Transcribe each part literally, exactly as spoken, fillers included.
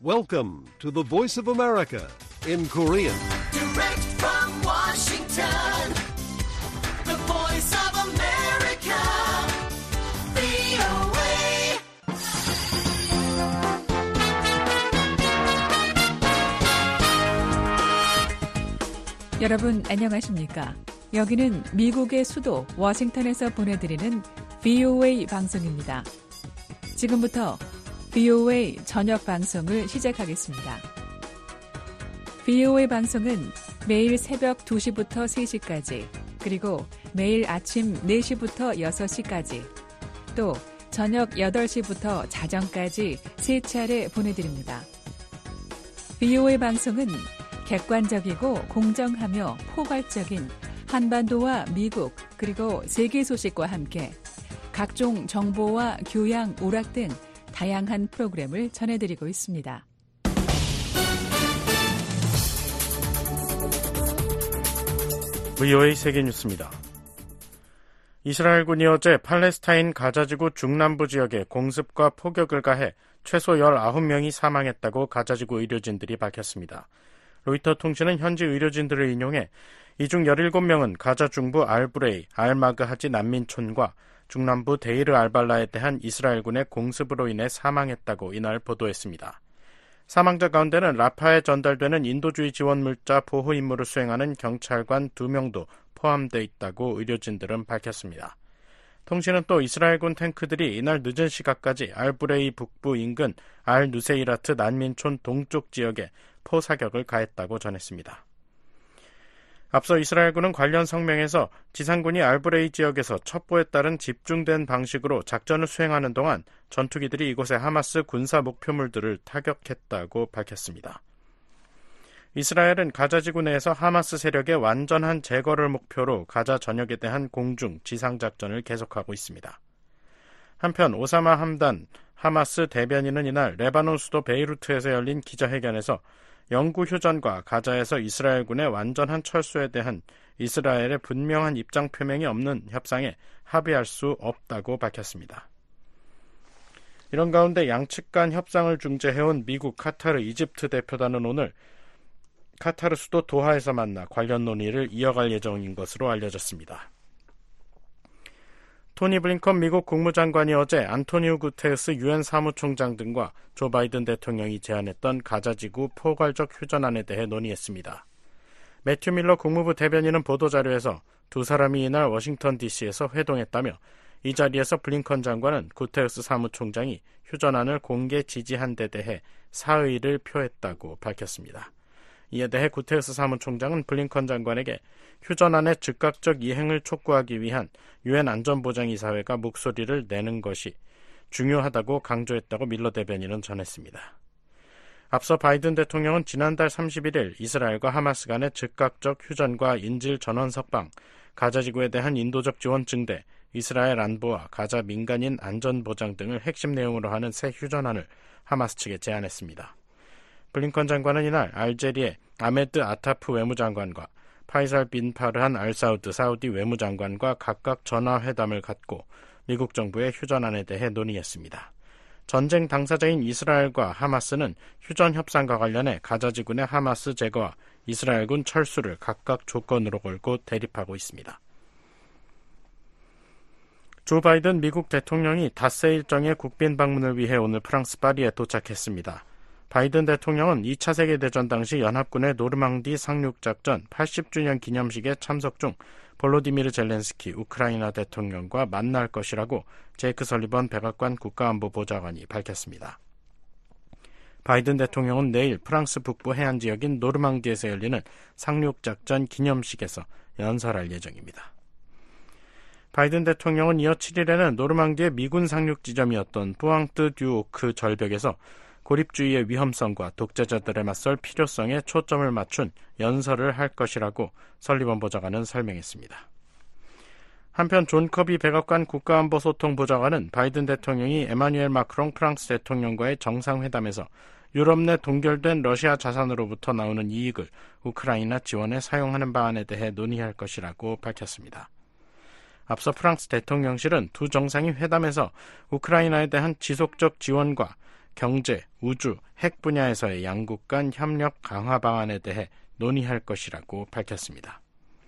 Welcome to the Voice of America in Korean. Direct from Washington, the Voice of America, 브이오에이. 여러분 안녕하십니까? 여기는 미국의 수도 워싱턴에서 보내드리는 브이오에이 방송입니다. 지금부터 브이오에이 저녁 방송을 시작하겠습니다. 브이오에이 방송은 매일 새벽 두 시부터 세 시까지, 그리고 매일 아침 네 시부터 여섯 시까지, 또 저녁 여덟 시부터 자정까지 세 차례 보내드립니다. 브이오에이 방송은 객관적이고 공정하며 포괄적인 한반도와 미국 그리고 세계 소식과 함께 각종 정보와 교양, 오락 등 다양한 프로그램을 전해드리고 있습니다. 브이오에이 세계뉴스입니다. 이스라엘군이 어제 팔레스타인 가자지구 중남부 지역에 공습과 포격을 가해 최소 열아홉 명이 사망했다고 가자지구 의료진들이 밝혔습니다. 로이터 통신은 현지 의료진들을 인용해 이 중 열일곱 명은 가자 중부 알브레이, 알마그하지 난민촌과 중남부 데이르 알발라에 대한 이스라엘군의 공습으로 인해 사망했다고 이날 보도했습니다. 사망자 가운데는 라파에 전달되는 인도주의 지원 물자 보호 임무를 수행하는 경찰관 두 명도 포함되어 있다고 의료진들은 밝혔습니다. 통신은 또 이스라엘군 탱크들이 이날 늦은 시각까지 알브레이 북부 인근 알 누세이라트 난민촌 동쪽 지역에 포사격을 가했다고 전했습니다. 앞서 이스라엘군은 관련 성명에서 지상군이 알브레이 지역에서 첩보에 따른 집중된 방식으로 작전을 수행하는 동안 전투기들이 이곳의 하마스 군사 목표물들을 타격했다고 밝혔습니다. 이스라엘은 가자지구 내에서 하마스 세력의 완전한 제거를 목표로 가자 전역에 대한 공중, 지상작전을 계속하고 있습니다. 한편 오사마 함단 하마스 대변인은 이날 레바논 수도 베이루트에서 열린 기자회견에서 영구 휴전과 가자에서 이스라엘군의 완전한 철수에 대한 이스라엘의 분명한 입장 표명이 없는 협상에 합의할 수 없다고 밝혔습니다. 이런 가운데 양측 간 협상을 중재해온 미국, 카타르, 이집트 대표단은 오늘 카타르 수도 도하에서 만나 관련 논의를 이어갈 예정인 것으로 알려졌습니다. 토니 블링컨 미국 국무장관이 어제 안토니오 구테르스 유엔 사무총장 등과 조 바이든 대통령이 제안했던 가자지구 포괄적 휴전안에 대해 논의했습니다. 매튜 밀러 국무부 대변인은 보도자료에서 두 사람이 이날 워싱턴 디씨에서 회동했다며 이 자리에서 블링컨 장관은 구테르스 사무총장이 휴전안을 공개 지지한 데 대해 사의를 표했다고 밝혔습니다. 이에 대해 구테르스 사무총장은 블링컨 장관에게 휴전안의 즉각적 이행을 촉구하기 위한 유엔 안전보장이사회가 목소리를 내는 것이 중요하다고 강조했다고 밀러 대변인은 전했습니다. 앞서 바이든 대통령은 지난달 삼십일일 이스라엘과 하마스 간의 즉각적 휴전과 인질 전원 석방, 가자지구에 대한 인도적 지원 증대, 이스라엘 안보와 가자 민간인 안전보장 등을 핵심 내용으로 하는 새 휴전안을 하마스 측에 제안했습니다. 블링컨 장관은 이날 알제리의 아메드 아타프 외무장관과 파이살 빈 파르한 알사우드 사우디 외무장관과 각각 전화회담을 갖고 미국 정부의 휴전안에 대해 논의했습니다. 전쟁 당사자인 이스라엘과 하마스는 휴전 협상과 관련해 가자지군의 하마스 제거와 이스라엘군 철수를 각각 조건으로 걸고 대립하고 있습니다. 조 바이든 미국 대통령이 닷새 일정의 국빈 방문을 위해 오늘 프랑스 파리에 도착했습니다. 바이든 대통령은 이 차 세계대전 당시 연합군의 노르망디 상륙작전 팔십 주년 기념식에 참석 중 볼로디미르 젤렌스키 우크라이나 대통령과 만날 것이라고 제이크 설리번 백악관 국가안보보좌관이 밝혔습니다. 바이든 대통령은 내일 프랑스 북부 해안 지역인 노르망디에서 열리는 상륙작전 기념식에서 연설할 예정입니다. 바이든 대통령은 이어 칠일에는 노르망디의 미군 상륙 지점이었던 뿌앙뜨 듀 오크 절벽에서 고립주의의 위험성과 독재자들에 맞설 필요성에 초점을 맞춘 연설을 할 것이라고 설리번 보좌관은 설명했습니다. 한편 존 커비 백악관 국가안보소통보좌관은 바이든 대통령이 에마뉴엘 마크롱 프랑스 대통령과의 정상회담에서 유럽 내 동결된 러시아 자산으로부터 나오는 이익을 우크라이나 지원에 사용하는 방안에 대해 논의할 것이라고 밝혔습니다. 앞서 프랑스 대통령실은 두 정상이 회담에서 우크라이나에 대한 지속적 지원과 경제, 우주, 핵 분야에서의 양국 간 협력 강화 방안에 대해 논의할 것이라고 밝혔습니다.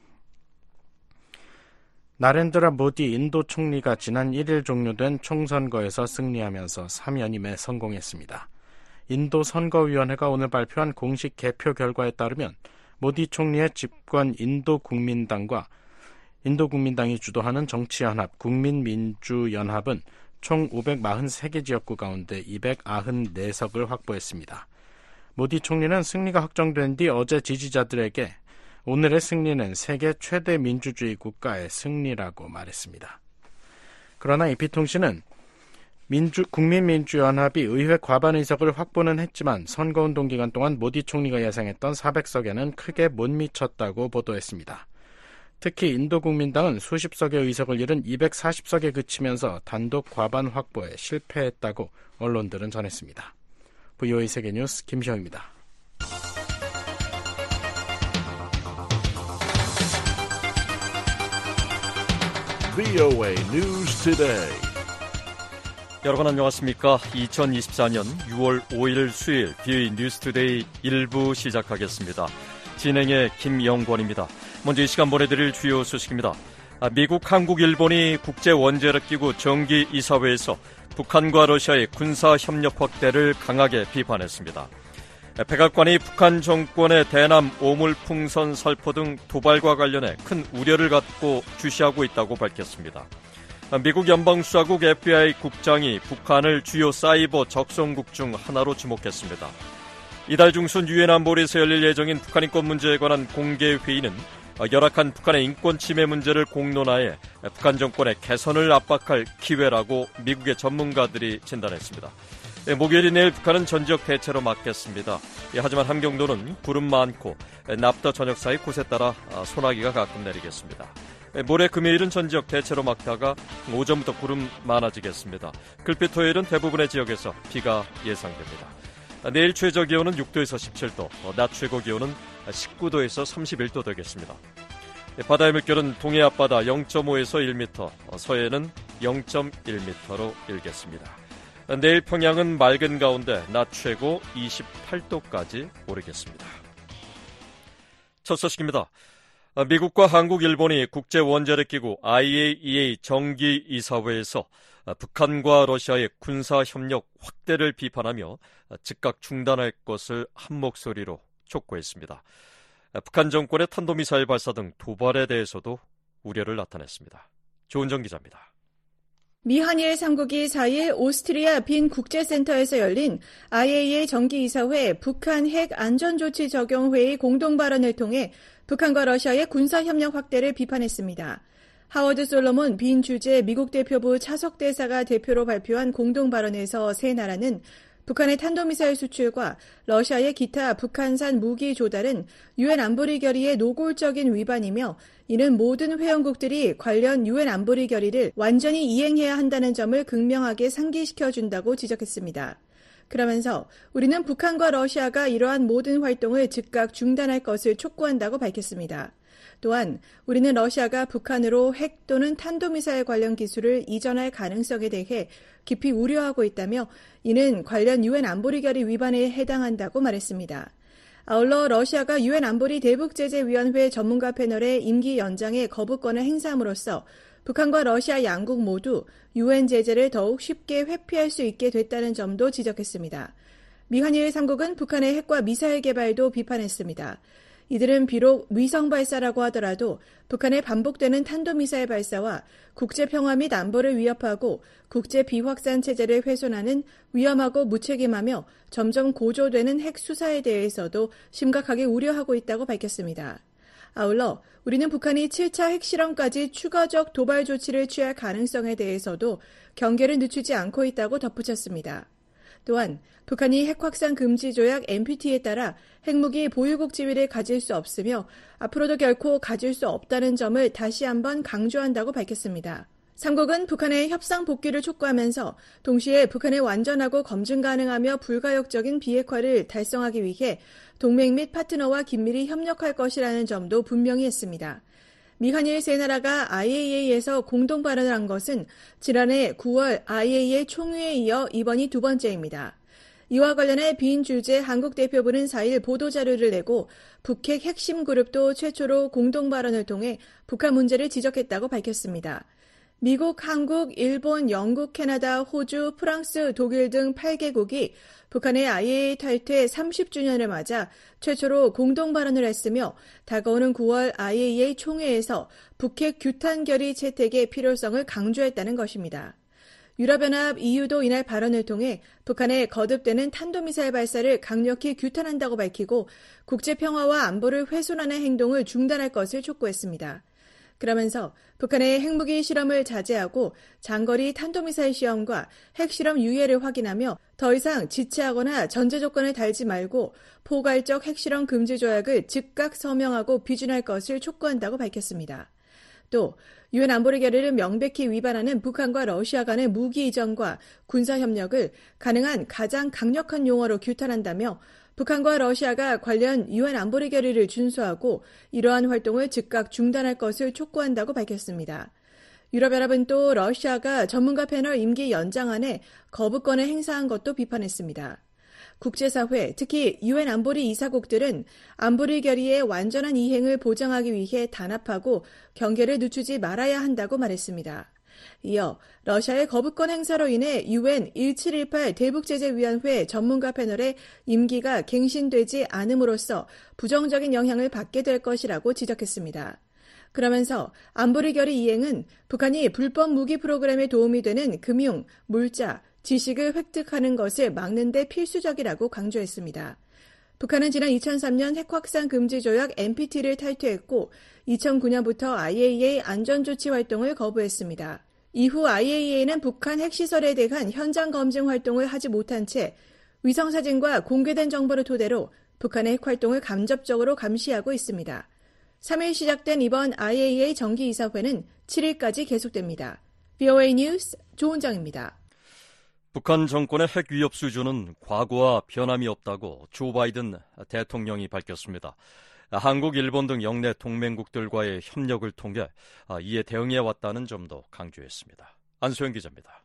나렌드라 모디 인도 총리가 지난 일 일 종료된 총선거에서 승리하면서 삼 연임에 성공했습니다. 인도 선거위원회가 오늘 발표한 공식 개표 결과에 따르면 모디 총리의 집권 인도 국민당과 인도 국민당이 주도하는 정치연합 국민민주연합은 총 오백사십삼 개 지역구 가운데 이백구십사 석을 확보했습니다. 모디 총리는 승리가 확정된 뒤 어제 지지자들에게 오늘의 승리는 세계 최대 민주주의 국가의 승리라고 말했습니다. 그러나 에이피통신은 민주, 국민민주연합이 의회 과반 의석을 확보는 했지만 선거운동 기간 동안 모디 총리가 예상했던 사백 석에는 크게 못 미쳤다고 보도했습니다. 특히 인도 국민당은 수십 석의 의석을 잃은 이백사십 석에 그치면서 단독 과반 확보에 실패했다고 언론들은 전했습니다. 브이오에이 세계뉴스 김시영입니다. 브이오에이 News Today. 여러분 안녕하십니까? 이천이십사 년 유월 오일 수요일 브이오에이 뉴스투데이 일 부 시작하겠습니다. 진행의 김영권입니다. 먼저 이 시간 보내드릴 주요 소식입니다. 미국, 한국, 일본이 국제원자력기구 정기이사회에서 북한과 러시아의 군사협력 확대를 강하게 비판했습니다. 백악관이 북한 정권의 대남 오물풍선 살포 등 도발과 관련해 큰 우려를 갖고 주시하고 있다고 밝혔습니다. 미국 연방수사국 에프비아이 국장이 북한을 주요 사이버 적성국 중 하나로 지목했습니다. 이달 중순 유엔 안보리에서 열릴 예정인 북한 인권 문제에 관한 공개회의는 열악한 북한의 인권 침해 문제를 공론화해 북한 정권의 개선을 압박할 기회라고 미국의 전문가들이 진단했습니다. 목요일인 내일 북한은 전지역 대체로 맞겠습니다. 하지만 함경도는 구름 많고 납도 저녁 사이 곳에 따라 소나기가 가끔 내리겠습니다. 모레 금요일은 전지역 대체로 막다가 오전부터 구름 많아지겠습니다. 글빛 토요일은 대부분의 지역에서 비가 예상됩니다. 내일 최저 기온은 육 도에서 십칠 도, 낮 최고 기온은 십구 도에서 삼십일 도 되겠습니다. 바다의 물결은 동해 앞바다 영 점 오에서 일 미터, 서해는 영 점 일 미터로 일겠습니다. 내일 평양은 맑은 가운데 낮 최고 이십팔 도까지 오르겠습니다. 첫 소식입니다. 미국과 한국, 일본이 국제원자력기구 아이에이이에이 정기이사회에서 북한과 러시아의 군사협력 확대를 비판하며 즉각 중단할 것을 한 목소리로 촉구했습니다. 북한 정권의 탄도미사일 발사 등 도발에 대해서도 우려를 나타냈습니다. 조은정 기자입니다. 미한일 삼 국이 사 일 오스트리아 빈 국제센터에서 열린 아이에이이에이 정기이사회 북한 핵 안전조치 적용 회의 공동 발언을 통해 북한과 러시아의 군사협력 확대를 비판했습니다. 하워드 솔로몬 빈 주재 미국 대표부 차석대사가 대표로 발표한 공동 발언에서 세 나라는 북한의 탄도미사일 수출과 러시아의 기타 북한산 무기 조달은 유엔 안보리 결의의 노골적인 위반이며 이는 모든 회원국들이 관련 유엔 안보리 결의를 완전히 이행해야 한다는 점을 극명하게 상기시켜준다고 지적했습니다. 그러면서 우리는 북한과 러시아가 이러한 모든 활동을 즉각 중단할 것을 촉구한다고 밝혔습니다. 또한 우리는 러시아가 북한으로 핵 또는 탄도미사일 관련 기술을 이전할 가능성에 대해 깊이 우려하고 있다며 이는 관련 유엔 안보리 결의 위반에 해당한다고 말했습니다. 아울러 러시아가 유엔 안보리 대북제재위원회 전문가 패널의 임기 연장에 거부권을 행사함으로써 북한과 러시아 양국 모두 유엔 제재를 더욱 쉽게 회피할 수 있게 됐다는 점도 지적했습니다. 미한일 삼 국은 북한의 핵과 미사일 개발도 비판했습니다. 이들은 비록 위성 발사라고 하더라도 북한의 반복되는 탄도미사일 발사와 국제평화 및 안보를 위협하고 국제 비확산 체제를 훼손하는 위험하고 무책임하며 점점 고조되는 핵 수사에 대해서도 심각하게 우려하고 있다고 밝혔습니다. 아울러 우리는 북한이 칠 차 핵실험까지 추가적 도발 조치를 취할 가능성에 대해서도 경계를 늦추지 않고 있다고 덧붙였습니다. 또한 북한이 핵확산 금지 조약 엔피티에 따라 핵무기 보유국 지위를 가질 수 없으며 앞으로도 결코 가질 수 없다는 점을 다시 한번 강조한다고 밝혔습니다. 삼 국은 북한의 협상 복귀를 촉구하면서 동시에 북한의 완전하고 검증 가능하며 불가역적인 비핵화를 달성하기 위해 동맹 및 파트너와 긴밀히 협력할 것이라는 점도 분명히 했습니다. 미한일 세 나라가 아이에이이에이에서 공동 발언을 한 것은 지난해 구월 아이에이이에이 총회에 이어 이번이 두 번째입니다. 이와 관련해 빈 주재 한국 대표부는 사 일 보도자료를 내고 북핵 핵심 그룹도 최초로 공동 발언을 통해 북한 문제를 지적했다고 밝혔습니다. 미국, 한국, 일본, 영국, 캐나다, 호주, 프랑스, 독일 등 팔 개국이 북한의 아이에이이에이 탈퇴 삼십 주년을 맞아 최초로 공동 발언을 했으며 다가오는 구월 아이에이이에이 총회에서 북핵 규탄 결의 채택의 필요성을 강조했다는 것입니다. 유럽연합 이유도 이날 발언을 통해 북한의 거듭되는 탄도미사일 발사를 강력히 규탄한다고 밝히고 국제평화와 안보를 훼손하는 행동을 중단할 것을 촉구했습니다. 그러면서 북한의 핵무기 실험을 자제하고 장거리 탄도미사일 시험과 핵실험 유예를 확인하며 더 이상 지체하거나 전제 조건을 달지 말고 포괄적 핵실험 금지 조약을 즉각 서명하고 비준할 것을 촉구한다고 밝혔습니다. 또 유엔 안보리 결의를 명백히 위반하는 북한과 러시아 간의 무기 이전과 군사협력을 가능한 가장 강력한 용어로 규탄한다며 북한과 러시아가 관련 유엔 안보리 결의를 준수하고 이러한 활동을 즉각 중단할 것을 촉구한다고 밝혔습니다. 유럽연합은 또 러시아가 전문가 패널 임기 연장안에 거부권을 행사한 것도 비판했습니다. 국제사회, 특히 유엔 안보리 이사국들은 안보리 결의의 완전한 이행을 보장하기 위해 단합하고 경계를 늦추지 말아야 한다고 말했습니다. 이어 러시아의 거부권 행사로 인해 유엔 일칠일팔 대북제재위원회 전문가 패널의 임기가 갱신되지 않음으로써 부정적인 영향을 받게 될 것이라고 지적했습니다. 그러면서 안보리 결의 이행은 북한이 불법 무기 프로그램에 도움이 되는 금융, 물자, 지식을 획득하는 것을 막는 데 필수적이라고 강조했습니다. 북한은 지난 이천삼 년 핵확산 금지 조약 엔피티를 탈퇴했고 이천구 년부터 아이에이이에이 안전조치 활동을 거부했습니다. 이후 아이에이이에이는 북한 핵시설에 대한 현장 검증 활동을 하지 못한 채 위성사진과 공개된 정보를 토대로 북한의 핵활동을 간접적으로 감시하고 있습니다. 삼 일 시작된 이번 아이에이이에이 정기이사회는 칠 일까지 계속됩니다. 브이오에이 뉴스 조은정입니다. 북한 정권의 핵 위협 수준은 과거와 변함이 없다고 조 바이든 대통령이 밝혔습니다. 한국, 일본 등 영내 동맹국들과의 협력을 통해 이에 대응해왔다는 점도 강조했습니다. 안소영 기자입니다.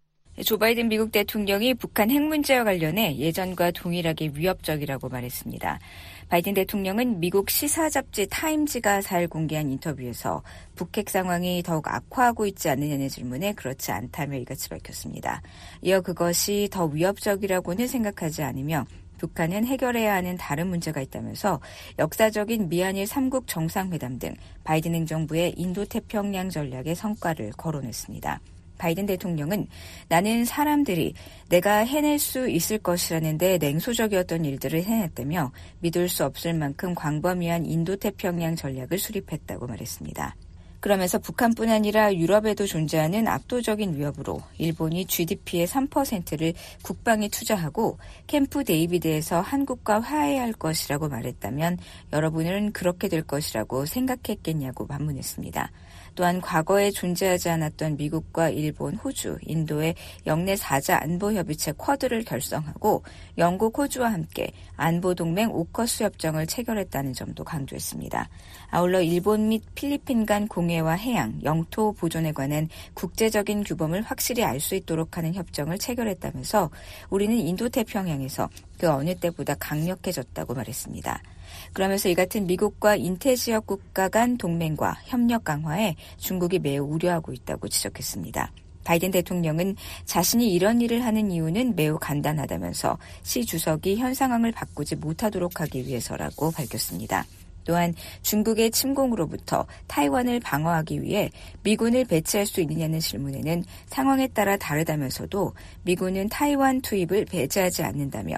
조 바이든 미국 대통령이 북한 핵 문제와 관련해 예전과 동일하게 위협적이라고 말했습니다. 바이든 대통령은 미국 시사 잡지 타임지가 사 일 공개한 인터뷰에서 북핵 상황이 더욱 악화하고 있지 않느냐는 질문에 그렇지 않다며 이같이 밝혔습니다. 이어 그것이 더 위협적이라고는 생각하지 않으며 북한은 해결해야 하는 다른 문제가 있다면서 역사적인 미한일 삼국 정상회담 등 바이든 행정부의 인도태평양 전략의 성과를 거론했습니다. 바이든 대통령은 나는 사람들이 내가 해낼 수 있을 것이라는 데 냉소적이었던 일들을 해냈다며 믿을 수 없을 만큼 광범위한 인도태평양 전략을 수립했다고 말했습니다. 그러면서 북한뿐 아니라 유럽에도 존재하는 압도적인 위협으로 일본이 지디피의 삼 퍼센트를 국방에 투자하고 캠프 데이비드에서 한국과 화해할 것이라고 말했다면 여러분은 그렇게 될 것이라고 생각했겠냐고 반문했습니다. 또한 과거에 존재하지 않았던 미국과 일본, 호주, 인도의 영내 사자 안보협의체 쿼드를 결성하고 영국, 호주와 함께 안보동맹 오커스 협정을 체결했다는 점도 강조했습니다. 아울러 일본 및 필리핀 간 공해와 해양, 영토 보존에 관한 국제적인 규범을 확실히 알 수 있도록 하는 협정을 체결했다면서 우리는 인도태평양에서 그 어느 때보다 강력해졌다고 말했습니다. 그러면서 이 같은 미국과 인태지역 국가 간 동맹과 협력 강화에 중국이 매우 우려하고 있다고 지적했습니다. 바이든 대통령은 자신이 이런 일을 하는 이유는 매우 간단하다면서 시 주석이 현 상황을 바꾸지 못하도록 하기 위해서라고 밝혔습니다. 또한 중국의 침공으로부터 타이완을 방어하기 위해 미군을 배치할 수 있느냐는 질문에는 상황에 따라 다르다면서도 미군은 타이완 투입을 배제하지 않는다며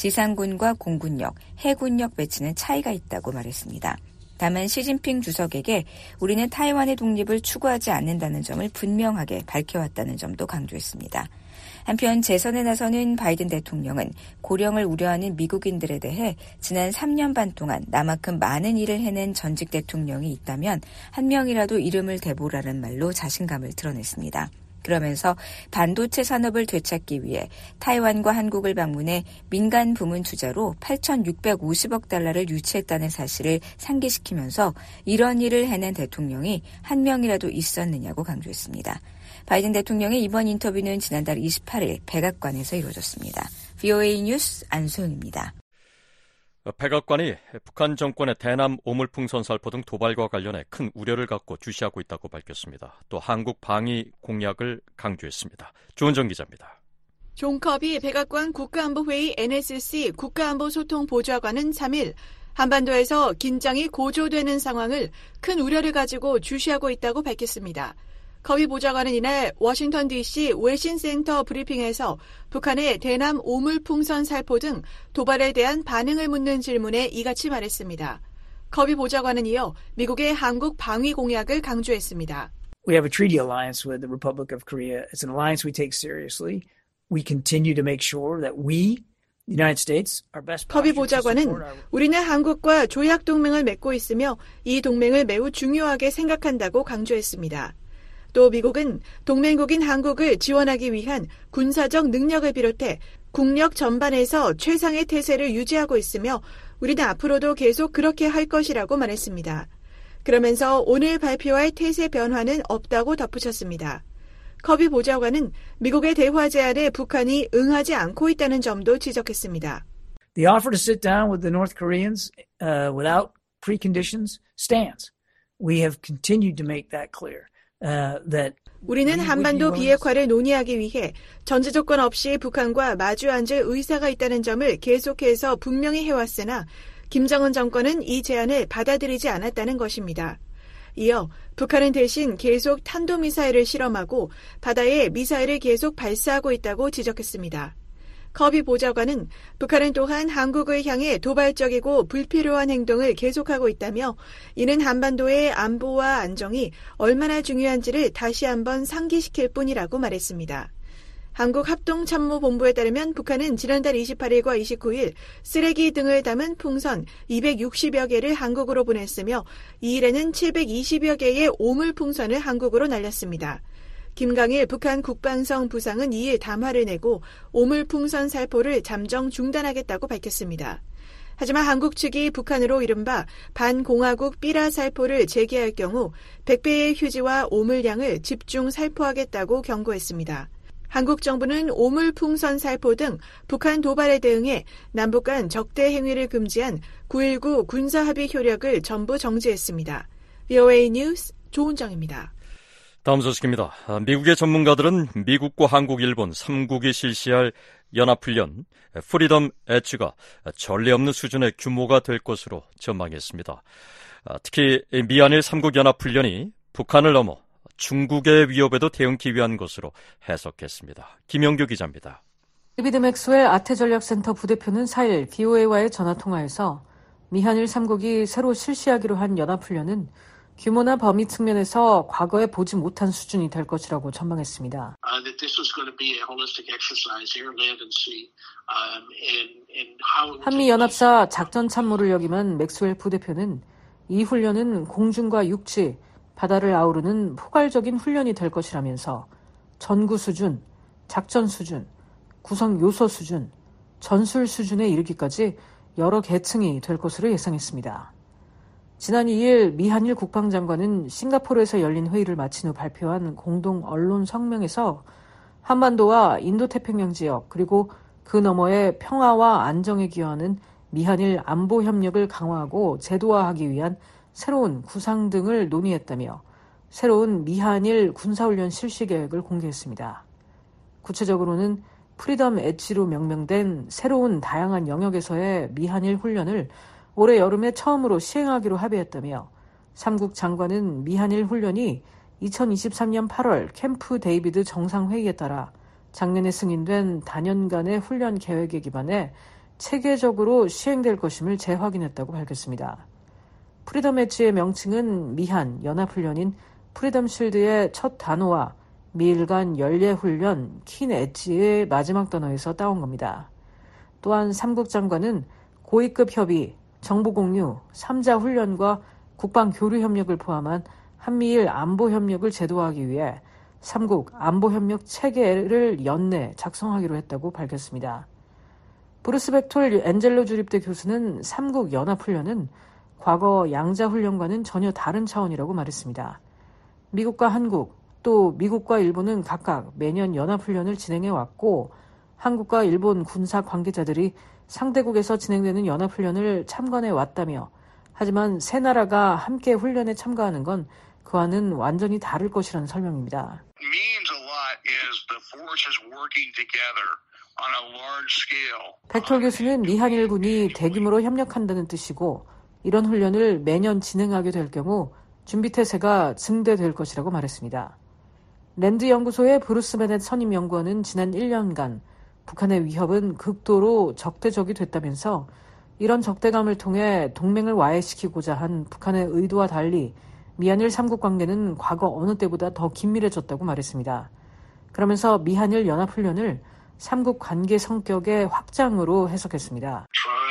지상군과 공군력, 해군력 배치는 차이가 있다고 말했습니다. 다만 시진핑 주석에게 우리는 타이완의 독립을 추구하지 않는다는 점을 분명하게 밝혀왔다는 점도 강조했습니다. 한편 재선에 나서는 바이든 대통령은 고령을 우려하는 미국인들에 대해 지난 삼 년 반 동안 나만큼 많은 일을 해낸 전직 대통령이 있다면 한 명이라도 이름을 대보라는 말로 자신감을 드러냈습니다. 그러면서 반도체 산업을 되찾기 위해 타이완과 한국을 방문해 민간 부문 투자로 팔천육백오십억 달러를 유치했다는 사실을 상기시키면서 이런 일을 해낸 대통령이 한 명이라도 있었느냐고 강조했습니다. 바이든 대통령의 이번 인터뷰는 지난달 이십팔 일 백악관에서 이루어졌습니다. 브이오에이 뉴스 안소영입니다. 백악관이 북한 정권의 대남 오물풍선 살포 등 도발과 관련해 큰 우려를 갖고 주시하고 있다고 밝혔습니다. 또 한국 방위 공약을 강조했습니다. 조은정 기자입니다. 존 커비 백악관 국가안보회의 엔에스씨 국가안보소통보좌관은 삼 일 한반도에서 긴장이 고조되는 상황을 큰 우려를 가지고 주시하고 있다고 밝혔습니다. 커비 보좌관은 이날 워싱턴 디씨 외신센터 브리핑에서 북한의 대남 오물풍선 살포 등 도발에 대한 반응을 묻는 질문에 이같이 말했습니다. 커비 보좌관은 이어 미국의 한국 방위 공약을 강조했습니다. We have a treaty alliance with the Republic of Korea. It's an alliance we take seriously. We continue to make sure that we, the United States, are best. 커비 보좌관은 우리는 한국과 조약 동맹을 맺고 있으며 이 동맹을 매우 중요하게 생각한다고 강조했습니다. 또 미국은 동맹국인 한국을 지원하기 위한 군사적 능력을 비롯해 국력 전반에서 최상의 태세를 유지하고 있으며 우리는 앞으로도 계속 그렇게 할 것이라고 말했습니다. 그러면서 오늘 발표할 태세 변화는 없다고 덧붙였습니다. 커비 보좌관은 미국의 대화 제안에 북한이 응하지 않고 있다는 점도 지적했습니다. The offer to sit down with the North Koreans uh, without preconditions stands. We have continued to make that clear. Uh, that 우리는 한반도 비핵화를 논의하기 위해 전제 조건 없이 북한과 마주 앉을 의사가 있다는 점을 계속해서 분명히 해왔으나 김정은 정권은 이 제안을 받아들이지 않았다는 것입니다. 이어 북한은 대신 계속 탄도미사일을 실험하고 바다에 미사일을 계속 발사하고 있다고 지적했습니다. 커비 보좌관은 북한은 또한 한국을 향해 도발적이고 불필요한 행동을 계속하고 있다며 이는 한반도의 안보와 안정이 얼마나 중요한지를 다시 한번 상기시킬 뿐이라고 말했습니다. 한국합동참모본부에 따르면 북한은 지난달 이십팔일과 이십구일 쓰레기 등을 담은 풍선 이백육십여 개를 한국으로 보냈으며 이 일에는 칠백이십여 개의 오물풍선을 한국으로 날렸습니다. 김강일 북한 국방성 부상은 이 일 담화를 내고 오물풍선 살포를 잠정 중단하겠다고 밝혔습니다. 하지만 한국 측이 북한으로 이른바 반공화국 삐라 살포를 재개할 경우 백 배의 휴지와 오물량을 집중 살포하겠다고 경고했습니다. 한국 정부는 오물풍선 살포 등 북한 도발에 대응해 남북 간 적대 행위를 금지한 구일구 군사합의 효력을 전부 정지했습니다. 브이오에이 뉴스 조은정입니다. 다음 소식입니다. 미국의 전문가들은 미국과 한국, 일본 삼 국이 실시할 연합훈련 프리덤 엣지가 전례 없는 수준의 규모가 될 것으로 전망했습니다. 특히 미한일 삼 국 연합훈련이 북한을 넘어 중국의 위협에도 대응하기 위한 것으로 해석했습니다. 김영규 기자입니다. 데이비드 맥스웰 아태전략센터 부대표는 사 일 브이오에이와의 전화통화에서 미한일 삼 국이 새로 실시하기로 한 연합훈련은 규모나 범위 측면에서 과거에 보지 못한 수준이 될 것이라고 전망했습니다. 한미연합사 작전참모를 역임한 맥스웰 부대표는 이 훈련은 공중과 육지, 바다를 아우르는 포괄적인 훈련이 될 것이라면서 전구 수준, 작전 수준, 구성 요소 수준, 전술 수준에 이르기까지 여러 계층이 될 것으로 예상했습니다. 지난 이 일 미한일 국방장관은 싱가포르에서 열린 회의를 마친 후 발표한 공동 언론 성명에서 한반도와 인도태평양 지역 그리고 그 너머의 평화와 안정에 기여하는 미한일 안보 협력을 강화하고 제도화하기 위한 새로운 구상 등을 논의했다며 새로운 미한일 군사훈련 실시 계획을 공개했습니다. 구체적으로는 프리덤 엣지로 명명된 새로운 다양한 영역에서의 미한일 훈련을 올해 여름에 처음으로 시행하기로 합의했다며 삼 국 장관은 미한일 훈련이 이천이십삼년 팔월 캠프 데이비드 정상회의에 따라 작년에 승인된 다년간의 훈련 계획에 기반해 체계적으로 시행될 것임을 재확인했다고 밝혔습니다. 프리덤 엣지의 명칭은 미한 연합훈련인 프리덤 실드의 첫 단어와 미일 간 연례훈련 킨 엣지의 마지막 단어에서 따온 겁니다. 또한 삼 국 장관은 고위급 협의, 정보 공유, 삼자 훈련과 국방 교류 협력을 포함한 한미일 안보 협력을 제도화하기 위해 삼 국 안보 협력 체계를 연내 작성하기로 했다고 밝혔습니다. 브루스 벡톨 엔젤로 주립대 교수는 삼 국 연합훈련은 과거 양자훈련과는 전혀 다른 차원이라고 말했습니다. 미국과 한국, 또 미국과 일본은 각각 매년 연합훈련을 진행해왔고 한국과 일본 군사 관계자들이 상대국에서 진행되는 연합훈련을 참관해 왔다며 하지만 세 나라가 함께 훈련에 참가하는 건 그와는 완전히 다를 것이라는 설명입니다. 백톨 교수는 미한일군이 대규모로 협력한다는 뜻이고 이런 훈련을 매년 진행하게 될 경우 준비태세가 증대될 것이라고 말했습니다. 랜드 연구소의 브루스 베넷 선임 연구원은 지난 일 년간 북한의 위협은 극도로 적대적이 됐다면서 이런 적대감을 통해 동맹을 와해시키고자 한 북한의 의도와 달리 미한일 삼국 관계는 과거 어느 때보다 더 긴밀해졌다고 말했습니다. 그러면서 미한일 연합훈련을 삼국 관계 성격의 확장으로 해석했습니다.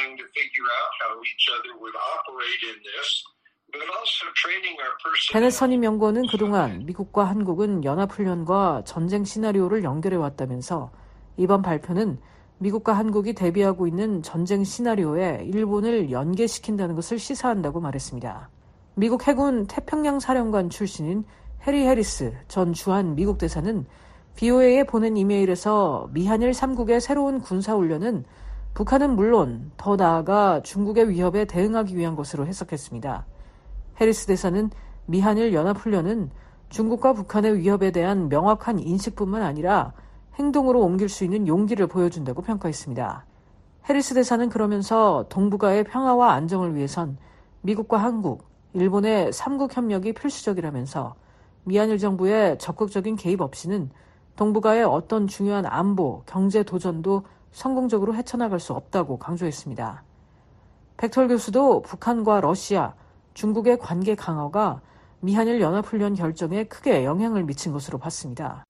베넷 선임 연구원은 그동안 미국과 한국은 연합훈련과 전쟁 시나리오를 연결해왔다면서 이번 발표는 미국과 한국이 대비하고 있는 전쟁 시나리오에 일본을 연계시킨다는 것을 시사한다고 말했습니다. 미국 해군 태평양 사령관 출신인 해리 해리스 전 주한 미국 대사는 브이오에이에 보낸 이메일에서 미한일 삼국의 새로운 군사훈련은 북한은 물론 더 나아가 중국의 위협에 대응하기 위한 것으로 해석했습니다. 해리스 대사는 미한일 연합훈련은 중국과 북한의 위협에 대한 명확한 인식뿐만 아니라 행동으로 옮길 수 있는 용기를 보여준다고 평가했습니다. 해리스 대사는 그러면서 동북아의 평화와 안정을 위해선 미국과 한국, 일본의 삼국 협력이 필수적이라면서 미한일 정부의 적극적인 개입 없이는 동북아의 어떤 중요한 안보, 경제 도전도 성공적으로 헤쳐나갈 수 없다고 강조했습니다. 백톨 교수도 북한과 러시아, 중국의 관계 강화가 미한일 연합훈련 결정에 크게 영향을 미친 것으로 봤습니다.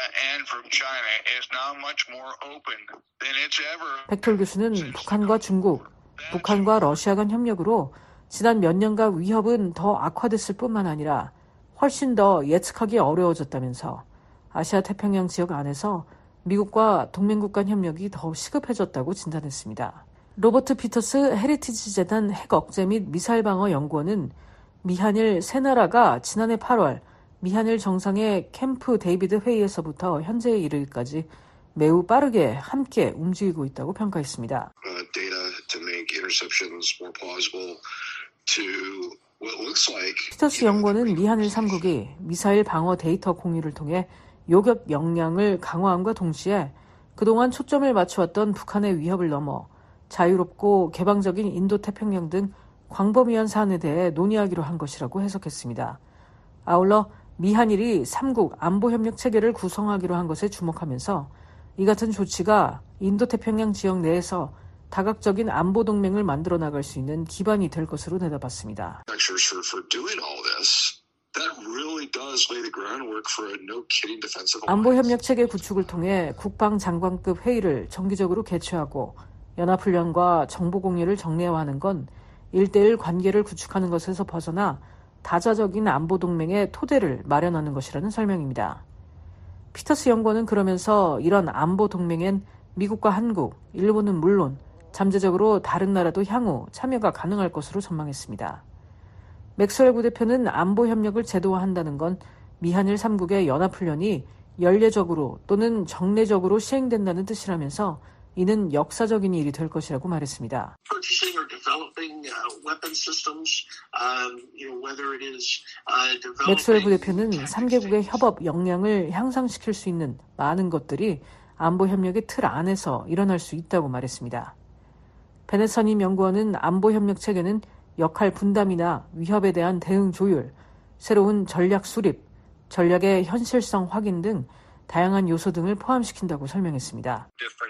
백톨 교수는 북한과 중국, 북한과 러시아 간 협력으로 지난 몇 년간 위협은 더 악화됐을 뿐만 아니라 훨씬 더 예측하기 어려워졌다면서 아시아 태평양 지역 안에서 미국과 동맹국 간 협력이 더 시급해졌다고 진단했습니다. 로버트 피터스 헤리티지 재단 핵 억제 및 미사일 방어 연구원은 미한일 세 나라가 지난해 팔월 미한일 정상의 캠프 데이비드 회의에서부터 현재에 이르기까지 매우 빠르게 함께 움직이고 있다고 평가했습니다. 피터스 연구원은 미한일 삼국이 미사일 방어 데이터 공유를 통해 요격 역량을 강화함과 동시에 그동안 초점을 맞추었던 북한의 위협을 넘어 자유롭고 개방적인 인도태평양 등 광범위한 사안에 대해 논의하기로 한 것이라고 해석했습니다. 아울러 미한일이 삼국 안보협력 체계를 구성하기로 한 것에 주목하면서 이 같은 조치가 인도태평양 지역 내에서 다각적인 안보 동맹을 만들어 나갈 수 있는 기반이 될 것으로 내다봤습니다. 안보협력 체계 구축을 통해 국방장관급 회의를 정기적으로 개최하고 연합훈련과 정보 공유를 정례화하는 건 일대일 관계를 구축하는 것에서 벗어나 다자적인 안보동맹의 토대를 마련하는 것이라는 설명입니다. 피터스 연구원은 그러면서 이런 안보동맹엔 미국과 한국, 일본은 물론 잠재적으로 다른 나라도 향후 참여가 가능할 것으로 전망했습니다. 맥스웰 부대표는 안보협력을 제도화한다는 건 미한일 삼국의 연합훈련이 연례적으로 또는 정례적으로 시행된다는 뜻이라면서 이는 역사적인 일이 될 것이라고 말했습니다. 맥스웰 부대표는 삼 개국의 협업 역량을 향상시킬 수 있는 많은 것들이 안보협력의 틀 안에서 일어날 수 있다고 말했습니다. 베넷 선임 연구원은 안보협력 체계는 역할 분담이나 위협에 대한 대응 조율, 새로운 전략 수립, 전략의 현실성 확인 등 다양한 요소 등을 포함시킨다고 설명했습니다.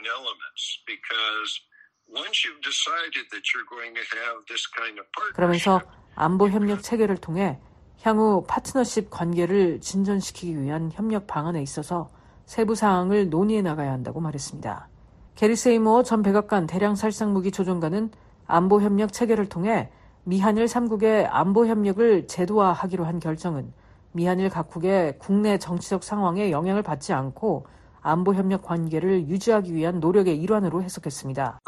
그러면서 안보협력 체계를 통해 향후 파트너십 관계를 진전시키기 위한 협력 방안에 있어서 세부 사항을 논의해 나가야 한다고 말했습니다. 게리 세이모어 전 백악관 대량살상무기 조종관은 안보협력 체계를 통해 미한일 삼국의 안보협력을 제도화하기로 한 결정은 미한일 각국의 국내 정치적 상황에 영향을 받지 않고 안보협력 관계를 유지하기 위한 노력의 일환으로 해석했습니다.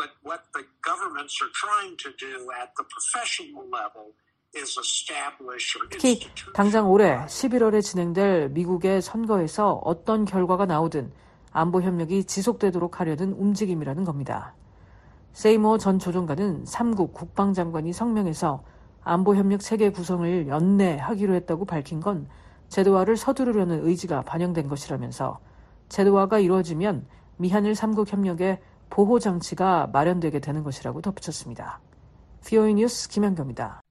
특히 당장 올해 십일월에 진행될 미국의 선거에서 어떤 결과가 나오든 안보 협력이 지속되도록 하려는 움직임이라는 겁니다. 세이머 전 조종관은 삼국 국방장관이 성명에서 안보 협력 체계 구성을 연내하기로 했다고 밝힌 건 제도화를 서두르려는 의지가 반영된 것이라면서 제도화가 이루어지면 미한일 삼국 협력의 보호 장치가 마련되게 되는 것이라고 덧붙였습니다. 비오이 뉴스 김현경입니다.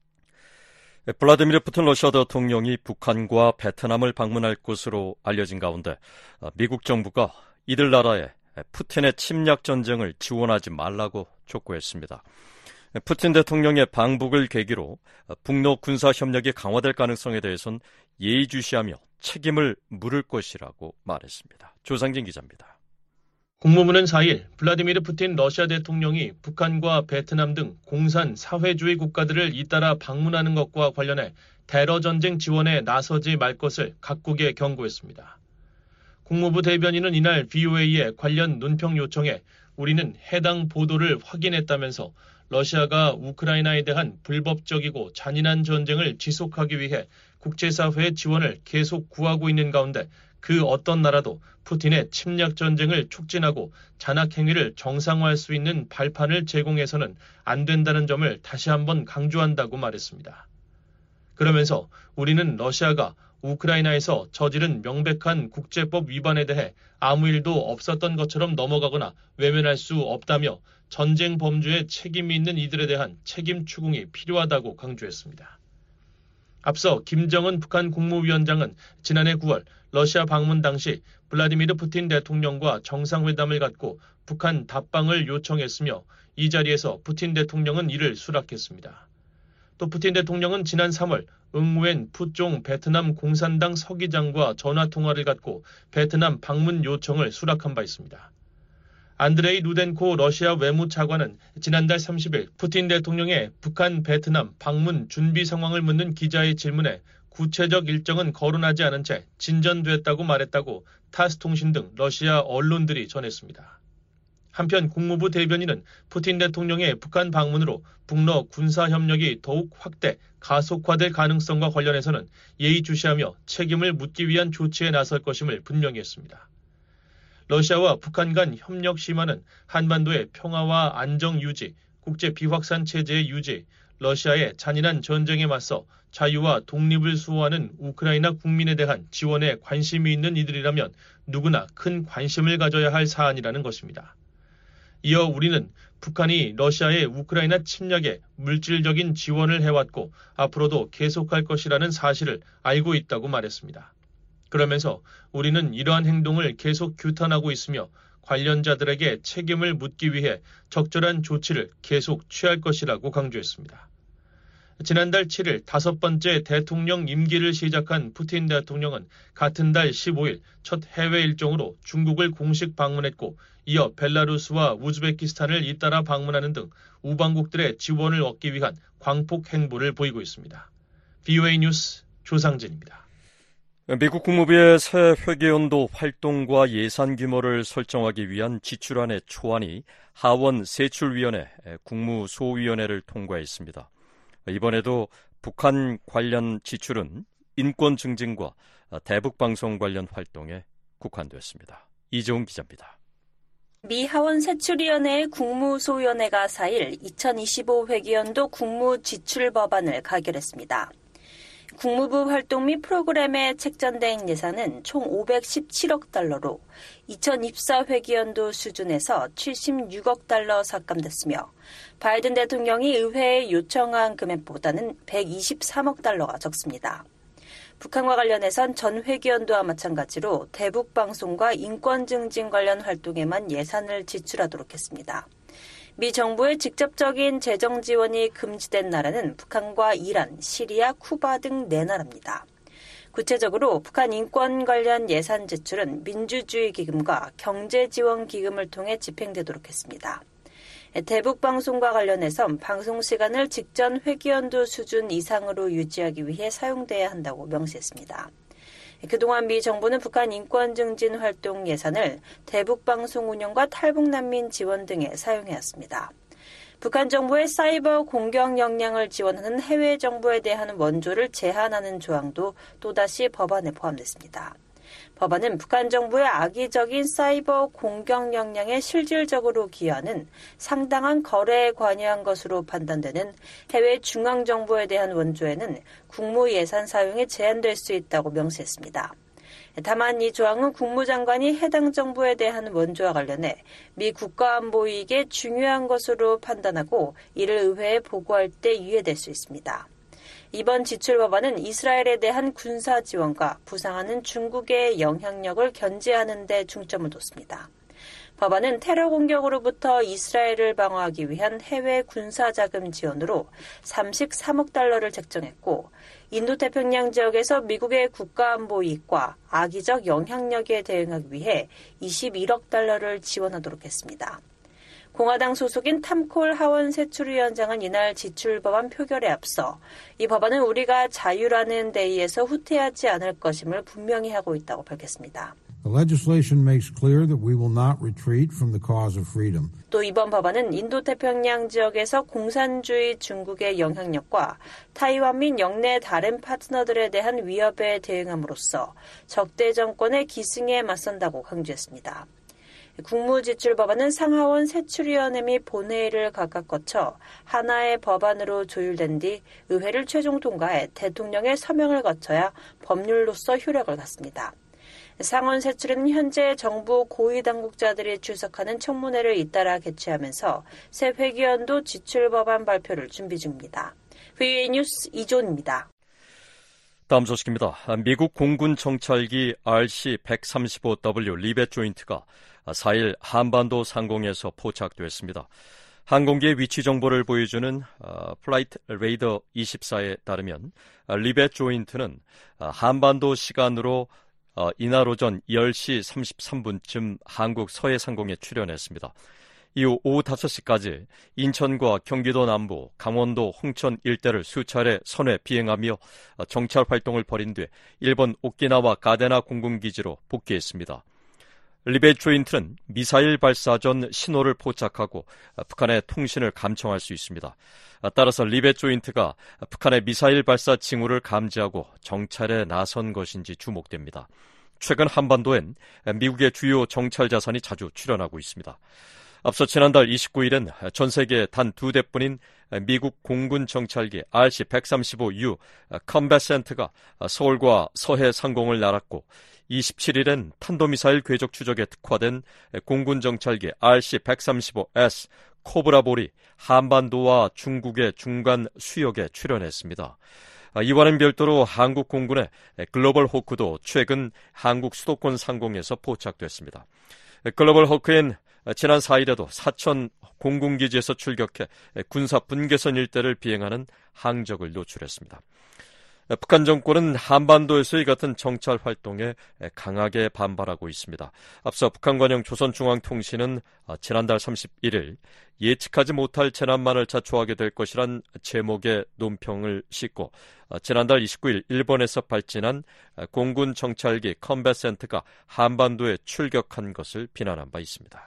블라디미르 푸틴 러시아 대통령이 북한과 베트남을 방문할 것으로 알려진 가운데 미국 정부가 이들 나라에 푸틴의 침략 전쟁을 지원하지 말라고 촉구했습니다. 푸틴 대통령의 방북을 계기로 북러 군사 협력이 강화될 가능성에 대해선 예의주시하며 책임을 물을 것이라고 말했습니다. 조상진 기자입니다. 국무부는 사 일 블라디미르 푸틴 러시아 대통령이 북한과 베트남 등 공산 사회주의 국가들을 잇따라 방문하는 것과 관련해 테러 전쟁 지원에 나서지 말 것을 각국에 경고했습니다. 국무부 대변인은 이날 브이오에이의 관련 논평 요청에 우리는 해당 보도를 확인했다면서 러시아가 우크라이나에 대한 불법적이고 잔인한 전쟁을 지속하기 위해 국제사회의 지원을 계속 구하고 있는 가운데 그 어떤 나라도 푸틴의 침략 전쟁을 촉진하고 잔악 행위를 정상화할 수 있는 발판을 제공해서는 안 된다는 점을 다시 한번 강조한다고 말했습니다. 그러면서 우리는 러시아가 우크라이나에서 저지른 명백한 국제법 위반에 대해 아무 일도 없었던 것처럼 넘어가거나 외면할 수 없다며 전쟁 범죄에 책임이 있는 이들에 대한 책임 추궁이 필요하다고 강조했습니다. 앞서 김정은 북한 국무위원장은 지난해 구월 러시아 방문 당시 블라디미르 푸틴 대통령과 정상회담을 갖고 북한 답방을 요청했으며 이 자리에서 푸틴 대통령은 이를 수락했습니다. 또 푸틴 대통령은 지난 삼월 응우엔 푸종 베트남 공산당 서기장과 전화통화를 갖고 베트남 방문 요청을 수락한 바 있습니다. 안드레이 루덴코 러시아 외무차관은 지난달 삼십 일 푸틴 대통령의 북한 베트남 방문 준비 상황을 묻는 기자의 질문에 구체적 일정은 거론하지 않은 채 진전됐다고 말했다고 타스 통신 등 러시아 언론들이 전했습니다. 한편 국무부 대변인은 푸틴 대통령의 북한 방문으로 북러 군사협력이 더욱 확대, 가속화될 가능성과 관련해서는 예의주시하며 책임을 묻기 위한 조치에 나설 것임을 분명히 했습니다. 러시아와 북한 간 협력 심화는 한반도의 평화와 안정 유지, 국제 비확산 체제의 유지, 러시아의 잔인한 전쟁에 맞서 자유와 독립을 수호하는 우크라이나 국민에 대한 지원에 관심이 있는 이들이라면 누구나 큰 관심을 가져야 할 사안이라는 것입니다. 이어 우리는 북한이 러시아의 우크라이나 침략에 물질적인 지원을 해왔고 앞으로도 계속할 것이라는 사실을 알고 있다고 말했습니다. 그러면서 우리는 이러한 행동을 계속 규탄하고 있으며 관련자들에게 책임을 묻기 위해 적절한 조치를 계속 취할 것이라고 강조했습니다. 지난달 칠 일 다섯 번째 대통령 임기를 시작한 푸틴 대통령은 같은 달 십오 일 첫 해외 일정으로 중국을 공식 방문했고 이어 벨라루스와 우즈베키스탄을 잇따라 방문하는 등 우방국들의 지원을 얻기 위한 광폭 행보를 보이고 있습니다. 비오에이 뉴스 조상진입니다. 미국 국무부의 새 회계연도 활동과 예산 규모를 설정하기 위한 지출안의 초안이 하원 세출위원회 국무소위원회를 통과했습니다. 이번에도 북한 관련 지출은 인권 증진과 대북방송 관련 활동에 국한됐습니다. 이재훈 기자입니다. 미 하원 세출위원회의 국무소위원회가 사 일 이천이십오 회계연도 국무지출법안을 가결했습니다. 국무부 활동 및 프로그램의 책정된 예산은 총 오백십칠억 달러로 이천이십사 회계연도 수준에서 칠십육억 달러 삭감됐으며 바이든 대통령이 의회에 요청한 금액보다는 백이십삼억 달러가 적습니다. 북한과 관련해선 전 회계연도와 마찬가지로 대북방송과 인권 증진 관련 활동에만 예산을 지출하도록 했습니다. 미 정부의 직접적인 재정 지원이 금지된 나라는 북한과 이란, 시리아, 쿠바 등 네 나라입니다. 구체적으로 북한 인권 관련 예산 지출은 민주주의 기금과 경제지원 기금을 통해 집행되도록 했습니다. 대북방송과 관련해선 방송시간을 직전 회계연도 수준 이상으로 유지하기 위해 사용돼야 한다고 명시했습니다. 그동안 미 정부는 북한 인권 증진 활동 예산을 대북방송 운영과 탈북난민 지원 등에 사용해왔습니다. 북한 정부의 사이버 공격 역량을 지원하는 해외 정부에 대한 원조를 제한하는 조항도 또다시 법안에 포함됐습니다. 법안은 북한 정부의 악의적인 사이버 공격 역량에 실질적으로 기여하는 상당한 거래에 관여한 것으로 판단되는 해외 중앙정부에 대한 원조에는 국무예산 사용이 제한될 수 있다고 명시했습니다. 다만 이 조항은 국무장관이 해당 정부에 대한 원조와 관련해 미 국가안보 이익에 중요한 것으로 판단하고 이를 의회에 보고할 때 유예될 수 있습니다. 이번 지출 법안은 이스라엘에 대한 군사 지원과 부상하는 중국의 영향력을 견제하는 데 중점을 뒀습니다. 법안은 테러 공격으로부터 이스라엘을 방어하기 위한 해외 군사자금 지원으로 삼십삼억 달러를 책정했고 인도태평양 지역에서 미국의 국가안보 이익과 악의적 영향력에 대응하기 위해 이십일억 달러를 지원하도록 했습니다. 공화당 소속인 탐콜 하원 세출위원장은 이날 지출 법안 표결에 앞서 이 법안은 우리가 자유라는 데이에서 후퇴하지 않을 것임을 분명히 하고 있다고 밝혔습니다. The legislation makes clear that we will not retreat from the cause of freedom. 또 이번 법안은 인도태평양 지역에서 공산주의 중국의 영향력과 타이완 및 영내 다른 파트너들에 대한 위협에 대응함으로써 적대 정권의 기승에 맞선다고 강조했습니다. 국무지출 법안은 상하원 세출위원회 및 본회의를 각각 거쳐 하나의 법안으로 조율된 뒤 의회를 최종 통과해 대통령의 서명을 거쳐야 법률로서 효력을 갖습니다. 상원 세출은 현재 정부 고위 당국자들이 출석하는 청문회를 잇따라 개최하면서 새 회기연도 지출 법안 발표를 준비 중입니다. 브이오에이 뉴스 이존입니다. 다음 소식입니다. 미국 공군 정찰기 알씨 백삼십오 더블유 리벳 조인트가 사일 한반도 상공에서 포착됐습니다. 항공기의 위치 정보를 보여주는 플라이트 레이더 이십사에 따르면 리벳 조인트는 한반도 시간으로 이날 오전 열 시 삼십삼 분쯤 한국 서해 상공에 출현했습니다. 이후 오후 다섯 시까지 인천과 경기도 남부, 강원도, 홍천 일대를 수차례 선회 비행하며 정찰 활동을 벌인 뒤 일본 오키나와 가데나 공군기지로 복귀했습니다. 리벳 조인트는 미사일 발사 전 신호를 포착하고 북한의 통신을 감청할 수 있습니다. 따라서 리벳 조인트가 북한의 미사일 발사 징후를 감지하고 정찰에 나선 것인지 주목됩니다. 최근 한반도엔 미국의 주요 정찰 자산이 자주 출현하고 있습니다. 앞서 지난달 이십구일엔 전 세계 단 두 대뿐인 미국 공군 정찰기 알씨 백삼십오 유 컴뱃 센트가 서울과 서해 상공을 날았고 이십칠일엔 탄도미사일 궤적 추적에 특화된 공군 정찰기 알씨 백삼십오 에스 코브라볼이 한반도와 중국의 중간 수역에 출현했습니다. 이와는 별도로 한국 공군의 글로벌 호크도 최근 한국 수도권 상공에서 포착됐습니다. 글로벌 호크엔 지난 사일에도 사천 공군기지에서 출격해 군사 분계선 일대를 비행하는 항적을 노출했습니다. 북한 정권은 한반도에서의 같은 정찰 활동에 강하게 반발하고 있습니다. 앞서 북한 관영 조선중앙통신은 지난달 삼십일일 예측하지 못할 재난만을 자초하게 될 것이란 제목의 논평을 싣고 지난달 이십구일 일본에서 발진한 공군 정찰기 컴뱃 센트가 한반도에 출격한 것을 비난한 바 있습니다.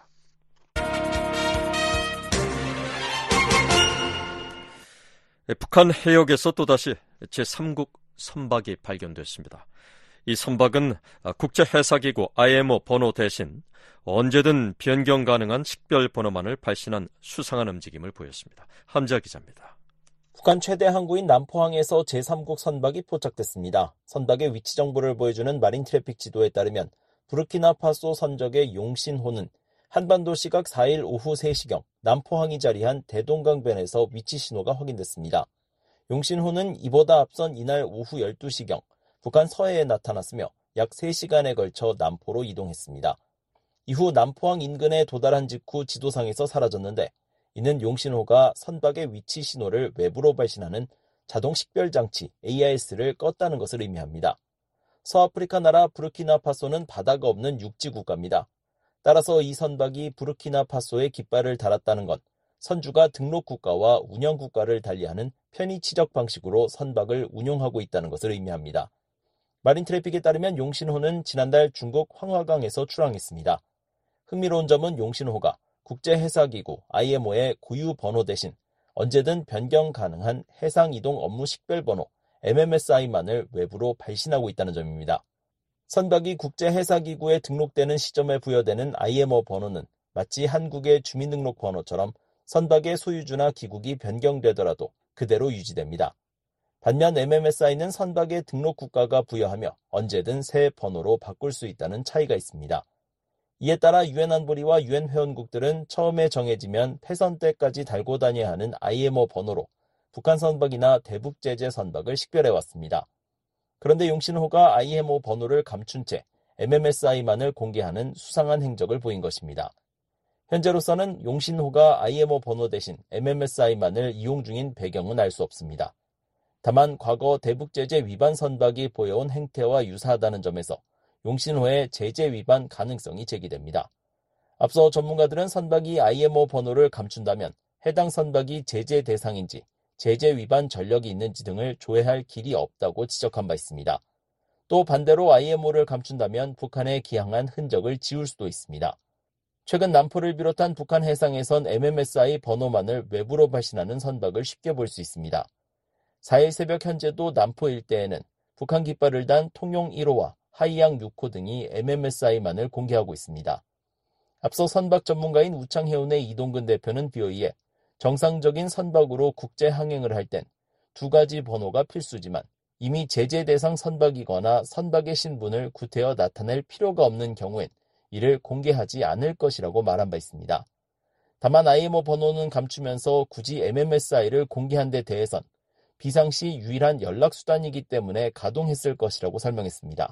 북한 해역에서 또다시 제삼국 선박이 발견됐습니다. 이 선박은 국제해사기구 아이엠오 번호 대신 언제든 변경 가능한 식별 번호만을 발신한 수상한 움직임을 보였습니다. 함자 기자입니다. 북한 최대 항구인 남포항에서 제삼국 선박이 포착됐습니다. 선박의 위치 정보를 보여주는 마린 트래픽 지도에 따르면 부르키나파소 선적의 용신호는 한반도 시각 사일 오후 세 시경 남포항이 자리한 대동강변에서 위치 신호가 확인됐습니다. 용신호는 이보다 앞선 이날 오후 열두 시경 북한 서해에 나타났으며 약 세 시간에 걸쳐 남포로 이동했습니다. 이후 남포항 인근에 도달한 직후 지도상에서 사라졌는데 이는 용신호가 선박의 위치 신호를 외부로 발신하는 자동 식별 장치 에이아이에스를 껐다는 것을 의미합니다. 서아프리카 나라 부르키나파소는 바다가 없는 육지 국가입니다. 따라서 이 선박이 부르키나파소에 깃발을 달았다는 건 선주가 등록 국가와 운영 국가를 달리하는 편의 치적 방식으로 선박을 운용하고 있다는 것을 의미합니다. 마린 트래픽에 따르면 용신호는 지난달 중국 황화강에서 출항했습니다. 흥미로운 점은 용신호가 국제해사기구 아이엠오의 고유 번호 대신 언제든 변경 가능한 해상이동 업무 식별번호 엠엠에스아이만을 외부로 발신하고 있다는 점입니다. 선박이 국제해사기구에 등록되는 시점에 부여되는 아이엠오 번호는 마치 한국의 주민등록 번호처럼 선박의 소유주나 기국이 변경되더라도 그대로 유지됩니다. 반면 엠엠에스아이는 선박의 등록 국가가 부여하며 언제든 새 번호로 바꿀 수 있다는 차이가 있습니다. 이에 따라 유엔 안보리와 유엔 회원국들은 처음에 정해지면 폐선 때까지 달고 다녀야 하는 아이엠오 번호로 북한 선박이나 대북 제재 선박을 식별해왔습니다. 그런데 용신호가 아이엠오 번호를 감춘 채 엠엠에스아이만을 공개하는 수상한 행적을 보인 것입니다. 현재로서는 용신호가 아이엠오 번호 대신 엠엠에스아이만을 이용 중인 배경은 알 수 없습니다. 다만 과거 대북 제재 위반 선박이 보여온 행태와 유사하다는 점에서 용신호의 제재 위반 가능성이 제기됩니다. 앞서 전문가들은 선박이 아이엠오 번호를 감춘다면 해당 선박이 제재 대상인지 제재 위반 전력이 있는지 등을 조회할 길이 없다고 지적한 바 있습니다. 또 반대로 아이엠오를 감춘다면 북한에 기항한 흔적을 지울 수도 있습니다. 최근 남포를 비롯한 북한 해상에선 엠엠에스아이 번호만을 외부로 발신하는 선박을 쉽게 볼 수 있습니다. 사일 새벽 현재도 남포 일대에는 북한 깃발을 단 통용 일 호와 하이양 육 호 등이 엠엠에스아이만을 공개하고 있습니다. 앞서 선박 전문가인 우창해운의 이동근 대표는 비오이에 정상적인 선박으로 국제 항행을 할 땐 두 가지 번호가 필수지만 이미 제재 대상 선박이거나 선박의 신분을 구태여 나타낼 필요가 없는 경우엔 이를 공개하지 않을 것이라고 말한 바 있습니다. 다만 아이엠오 번호는 감추면서 굳이 엠엠에스아이를 공개한 데 대해선 비상시 유일한 연락수단이기 때문에 가동했을 것이라고 설명했습니다.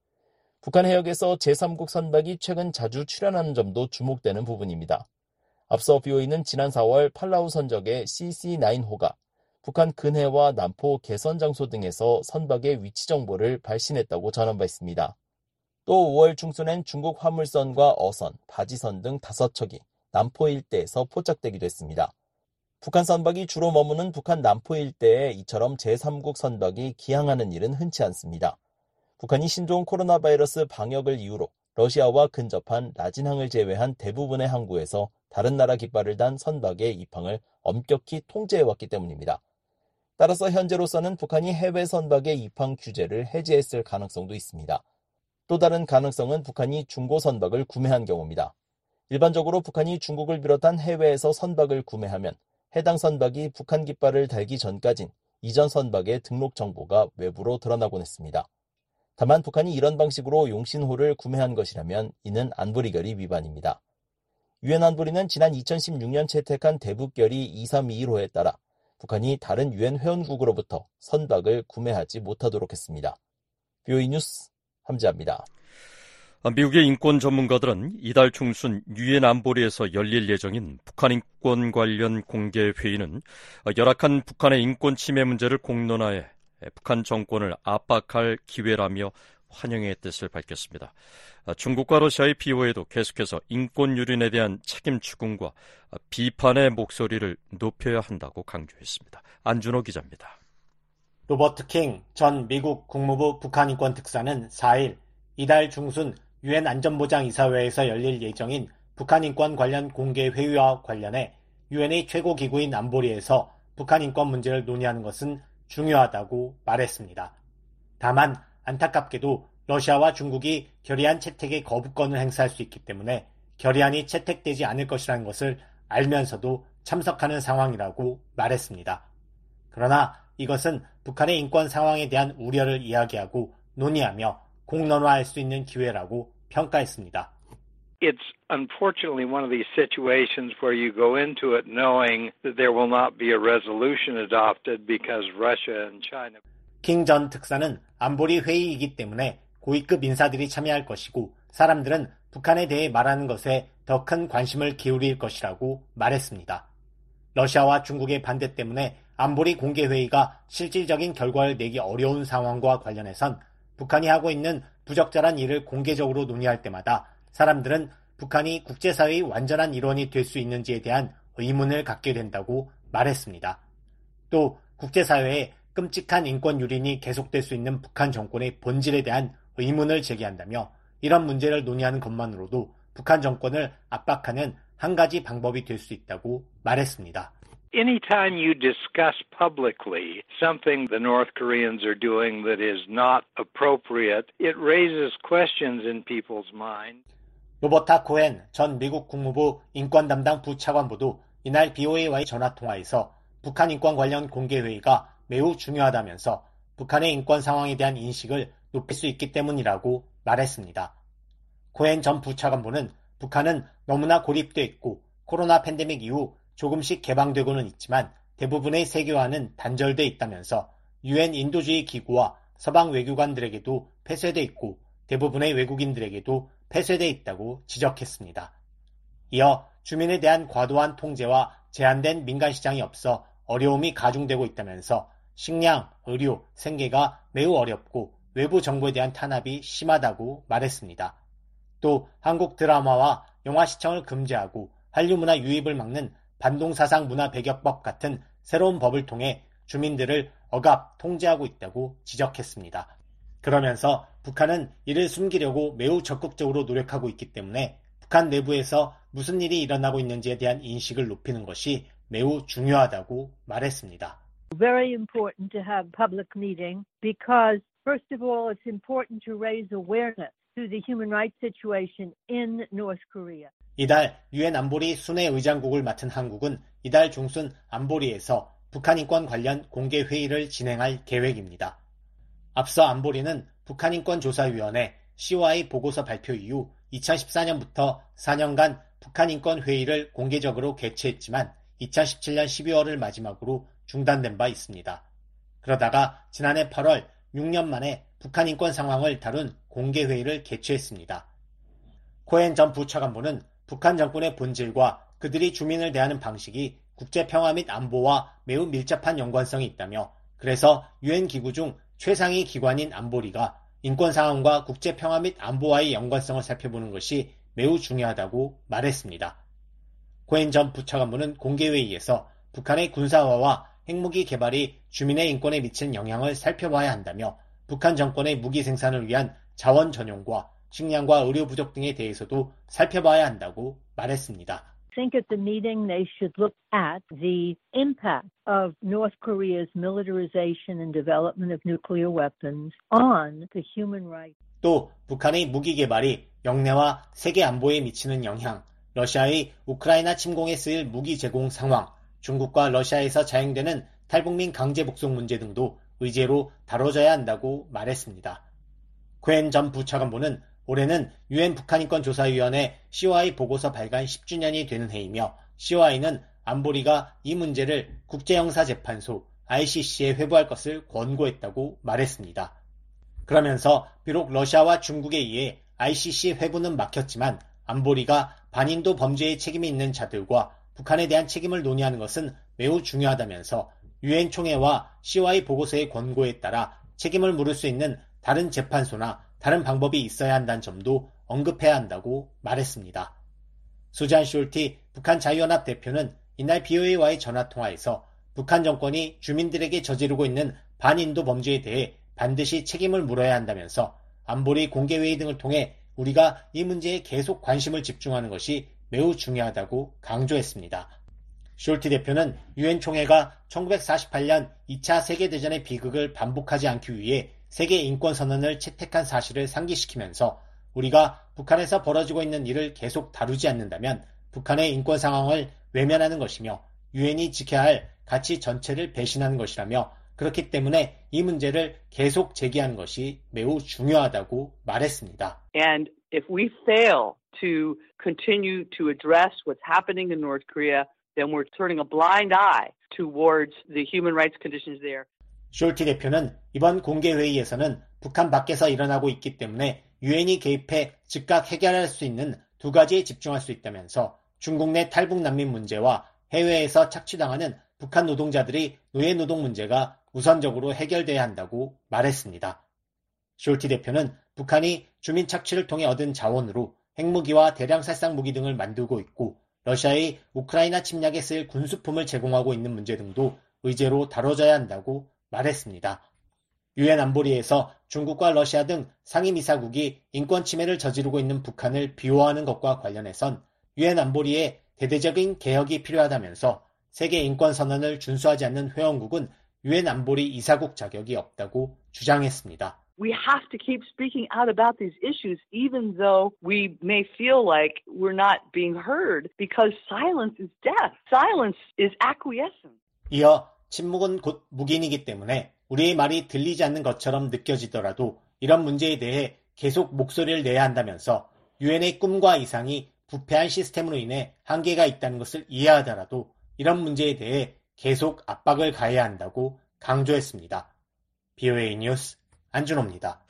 북한 해역에서 제삼국 선박이 최근 자주 출현하는 점도 주목되는 부분입니다. 앞서 비오이는 지난 사월 팔라우 선적의 씨씨 나인 호가 북한 근해와 남포 개선 장소 등에서 선박의 위치 정보를 발신했다고 전한 바 있습니다. 또 오월 중순엔 중국 화물선과 어선, 바지선 등 다섯 척이 남포 일대에서 포착되기도 했습니다. 북한 선박이 주로 머무는 북한 남포 일대에 이처럼 제삼국 선박이 기항하는 일은 흔치 않습니다. 북한이 신종 코로나 바이러스 방역을 이유로 러시아와 근접한 라진항을 제외한 대부분의 항구에서 다른 나라 깃발을 단 선박의 입항을 엄격히 통제해왔기 때문입니다. 따라서 현재로서는 북한이 해외 선박의 입항 규제를 해제했을 가능성도 있습니다. 또 다른 가능성은 북한이 중고 선박을 구매한 경우입니다. 일반적으로 북한이 중국을 비롯한 해외에서 선박을 구매하면 해당 선박이 북한 깃발을 달기 전까진 이전 선박의 등록 정보가 외부로 드러나곤 했습니다. 다만 북한이 이런 방식으로 용신호를 구매한 것이라면 이는 안보리 결의 위반입니다. 유엔 안보리는 지난 이천십육 년 채택한 대북결의 이삼이일 호에 따라 북한이 다른 유엔 회원국으로부터 선박을 구매하지 못하도록 했습니다. 비오이 뉴스 함지아입니다. 미국의 인권 전문가들은 이달 중순 유엔 안보리에서 열릴 예정인 북한 인권 관련 공개 회의는 열악한 북한의 인권 침해 문제를 공론화해 북한 정권을 압박할 기회라며 환영의 뜻을 밝혔습니다. 중국과 러시아의 비호에도 계속해서 인권 유린에 대한 책임 추궁과 비판의 목소리를 높여야 한다고 강조했습니다. 안준호 기자입니다. 로버트 킹 전 미국 국무부 북한 인권 특사는 사일 이달 중순 유엔 안전보장이사회에서 열릴 예정인 북한 인권 관련 공개 회의와 관련해 유엔의 최고 기구인 안보리에서 북한 인권 문제를 논의하는 것은 중요하다고 말했습니다. 다만 안타깝게도 러시아와 중국이 결의안 채택의 거부권을 행사할 수 있기 때문에 결의안이 채택되지 않을 것이라는 것을 알면서도 참석하는 상황이라고 말했습니다. 그러나 이것은 북한의 인권 상황에 대한 우려를 이야기하고 논의하며 공론화할 수 있는 기회라고 평가했습니다. It's unfortunately one of these situations where you go into it knowing that there will not be a resolution adopted because Russia and China. 킹 전 특사는 안보리 회의이기 때문에 고위급 인사들이 참여할 것이고 사람들은 북한에 대해 말하는 것에 더 큰 관심을 기울일 것이라고 말했습니다. 러시아와 중국의 반대 때문에 안보리 공개회의가 실질적인 결과를 내기 어려운 상황과 관련해선 북한이 하고 있는 부적절한 일을 공개적으로 논의할 때마다 사람들은 북한이 국제사회의 완전한 일원이 될 수 있는지에 대한 의문을 갖게 된다고 말했습니다. 또 국제사회에 끔찍한 인권 유린이 계속될 수 있는 북한 정권의 본질에 대한 의문을 제기한다며 이런 문제를 논의하는 것만으로도 북한 정권을 압박하는 한 가지 방법이 될 수 있다고 말했습니다. Anytime you discuss publicly something the North Koreans are doing that is not appropriate, it raises questions in people's mind. 로버타 코엔 전 미국 국무부 인권 담당 부차관보도 이날 비오에이와의 전화통화에서 북한 인권 관련 공개회의가 매우 중요하다면서 북한의 인권 상황에 대한 인식을 높일 수 있기 때문이라고 말했습니다. 코엔 전 부차관보는 북한은 너무나 고립돼 있고 코로나 팬데믹 이후 조금씩 개방되고는 있지만 대부분의 세계화는 단절돼 있다면서 유엔 인도주의 기구와 서방 외교관들에게도 폐쇄돼 있고 대부분의 외국인들에게도 폐쇄돼 있다고 지적했습니다. 이어 주민에 대한 과도한 통제와 제한된 민간 시장이 없어 어려움이 가중되고 있다면서 식량, 의료, 생계가 매우 어렵고 외부 정보에 대한 탄압이 심하다고 말했습니다. 또 한국 드라마와 영화 시청을 금지하고 한류 문화 유입을 막는 반동사상 문화 배격법 같은 새로운 법을 통해 주민들을 억압, 통제하고 있다고 지적했습니다. 그러면서 북한은 이를 숨기려고 매우 적극적으로 노력하고 있기 때문에 북한 내부에서 무슨 일이 일어나고 있는지에 대한 인식을 높이는 것이 매우 중요하다고 말했습니다. Very important to have public meeting because first of all it's important to raise awareness to the human rights situation in North Korea. 이달 유엔 안보리 순회 의장국을 맡은 한국은 이달 중순 안보리에서 북한 인권 관련 공개 회의를 진행할 계획입니다. 앞서 안보리는 북한인권조사위원회 씨오아이 보고서 발표 이후 이천십사 년부터 사 년간 북한인권 회의를 공개적으로 개최했지만 이천십칠 년 십이월을 마지막으로 중단된 바 있습니다. 그러다가 지난해 팔월 육 년 만에 북한인권 상황을 다룬 공개회의를 개최했습니다. 코엔 전 부차관보는 북한 정권의 본질과 그들이 주민을 대하는 방식이 국제평화 및 안보와 매우 밀접한 연관성이 있다며 그래서 유엔 기구 중 최상위 기관인 안보리가 인권 상황과 국제평화 및 안보와의 연관성을 살펴보는 것이 매우 중요하다고 말했습니다. 코엔 전 부차관보는 공개회의에서 북한의 군사화와 핵무기 개발이 주민의 인권에 미치는 영향을 살펴봐야 한다며 북한 정권의 무기 생산을 위한 자원 전용과 식량과 의료 부족 등에 대해서도 살펴봐야 한다고 말했습니다. I think at the meeting they should look at the impact of North Korea's militarization and development of nuclear weapons on the human rights. 또 북한의 무기 개발이 영내와 세계 안보에 미치는 영향, 러시아의 우크라이나 침공에 쓰일 무기 제공 상황, 중국과 러시아에서 자행되는 탈북민 강제 복송 문제 등도 의제로 다뤄져야 한다고 말했습니다. 코엔 전 부차관보는 올해는 유엔 북한인권조사위원회 씨오아이 보고서 발간 십 주년이 되는 해이며 씨오아이는 안보리가 이 문제를 국제형사재판소 아이씨씨에 회부할 것을 권고했다고 말했습니다. 그러면서 비록 러시아와 중국에 의해 아이씨씨 회부는 막혔지만 안보리가 반인도 범죄에 책임이 있는 자들과 북한에 대한 책임을 논의하는 것은 매우 중요하다면서 유엔 총회와 씨오아이 보고서의 권고에 따라 책임을 물을 수 있는 다른 재판소나 다른 방법이 있어야 한다는 점도 언급해야 한다고 말했습니다. 수잔 숄티 북한 자유연합 대표는 이날 비오에이와의 전화통화에서 북한 정권이 주민들에게 저지르고 있는 반인도 범죄에 대해 반드시 책임을 물어야 한다면서 안보리 공개회의 등을 통해 우리가 이 문제에 계속 관심을 집중하는 것이 매우 중요하다고 강조했습니다. 숄티 대표는 유엔 총회가 천구백사십팔 년 이 차 세계대전의 비극을 반복하지 않기 위해 세계 인권선언을 채택한 사실을 상기시키면서 우리가 북한에서 벌어지고 있는 일을 계속 다루지 않는다면 북한의 인권 상황을 외면하는 것이며 유엔이 지켜야 할 가치 전체를 배신하는 것이라며 그렇기 때문에 이 문제를 계속 제기하는 것이 매우 중요하다고 말했습니다. And if we fail to continue to address what's happening in North Korea, then we're turning a blind eye towards the human rights conditions there. 숄티 대표는 이번 공개회의에서는 북한 밖에서 일어나고 있기 때문에 유엔이 개입해 즉각 해결할 수 있는 두 가지에 집중할 수 있다면서 중국 내 탈북 난민 문제와 해외에서 착취당하는 북한 노동자들이 노예 노동 문제가 우선적으로 해결돼야 한다고 말했습니다. 숄티 대표는 북한이 주민 착취를 통해 얻은 자원으로 핵무기와 대량 살상 무기 등을 만들고 있고 러시아의 우크라이나 침략에 쓰일 군수품을 제공하고 있는 문제 등도 의제로 다뤄져야 한다고 말했습니다. 유엔 안보리에서 중국과 러시아 등 상임이사국이 인권 침해를 저지르고 있는 북한을 비호하는 것과 관련해선 유엔 안보리에 대대적인 개혁이 필요하다면서 세계 인권선언을 준수하지 않는 회원국은 유엔 안보리 이사국 자격이 없다고 주장했습니다. We have to keep speaking out about these issues even though we may feel like we're not being heard because silence is death. Silence is acquiescence. 이어 침묵은 곧 묵인이기 때문에 우리의 말이 들리지 않는 것처럼 느껴지더라도 이런 문제에 대해 계속 목소리를 내야 한다면서 유엔의 꿈과 이상이 부패한 시스템으로 인해 한계가 있다는 것을 이해하더라도 이런 문제에 대해 계속 압박을 가해야 한다고 강조했습니다. 비오에이 뉴스 안준호입니다.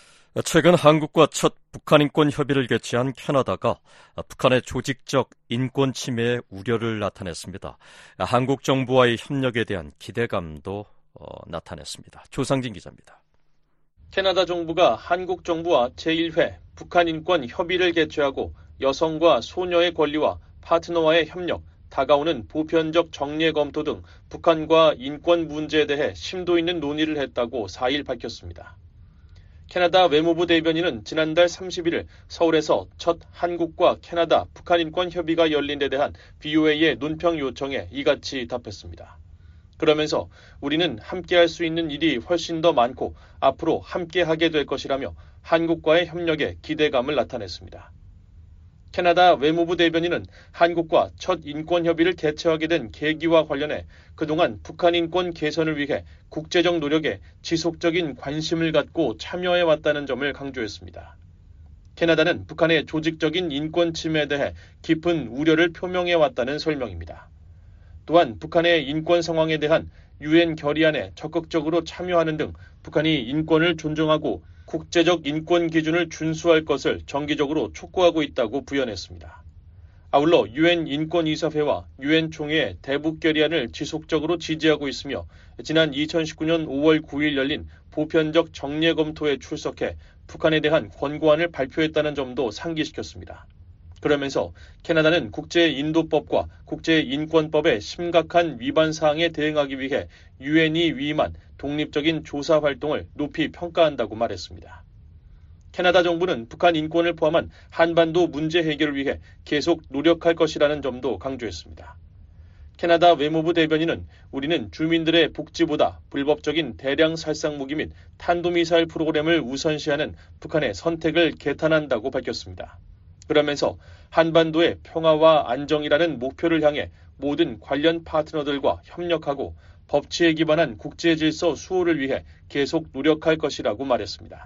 최근 한국과 첫 북한 인권 협의를 개최한 캐나다가 북한의 조직적 인권 침해에 우려를 나타냈습니다. 한국 정부와의 협력에 대한 기대감도 어, 나타냈습니다. 조상진 기자입니다. 캐나다 정부가 한국 정부와 제일 회 북한 인권 협의를 개최하고 여성과 소녀의 권리와 파트너와의 협력, 다가오는 보편적 정례 검토 등 북한과 인권 문제에 대해 심도 있는 논의를 했다고 사 일 밝혔습니다. 캐나다 외무부 대변인은 지난달 삼십 일 서울에서 첫 한국과 캐나다 북한 인권 협의가 열린 데 대한 비오에이의 논평 요청에 이같이 답했습니다. 그러면서 우리는 함께할 수 있는 일이 훨씬 더 많고 앞으로 함께하게 될 것이라며 한국과의 협력에 기대감을 나타냈습니다. 캐나다 외무부 대변인은 한국과 첫 인권협의를 개최하게 된 계기와 관련해 그동안 북한 인권 개선을 위해 국제적 노력에 지속적인 관심을 갖고 참여해왔다는 점을 강조했습니다. 캐나다는 북한의 조직적인 인권 침해에 대해 깊은 우려를 표명해왔다는 설명입니다. 또한 북한의 인권 상황에 대한 유엔 결의안에 적극적으로 참여하는 등 북한이 인권을 존중하고 국제적 인권 기준을 준수할 것을 정기적으로 촉구하고 있다고 부연했습니다. 아울러 유엔 인권이사회와 유엔 총회의 대북 결의안을 지속적으로 지지하고 있으며 지난 이천십구 년 오월 구일 열린 보편적 정례 검토에 출석해 북한에 대한 권고안을 발표했다는 점도 상기시켰습니다. 그러면서 캐나다는 국제인도법과 국제인권법의 심각한 위반 사항에 대응하기 위해 유엔이 위임한 독립적인 조사 활동을 높이 평가한다고 말했습니다. 캐나다 정부는 북한 인권을 포함한 한반도 문제 해결을 위해 계속 노력할 것이라는 점도 강조했습니다. 캐나다 외무부 대변인은 우리는 주민들의 복지보다 불법적인 대량 살상 무기 및 탄도미사일 프로그램을 우선시하는 북한의 선택을 개탄한다고 밝혔습니다. 그러면서 한반도의 평화와 안정이라는 목표를 향해 모든 관련 파트너들과 협력하고 법치에 기반한 국제질서 수호를 위해 계속 노력할 것이라고 말했습니다.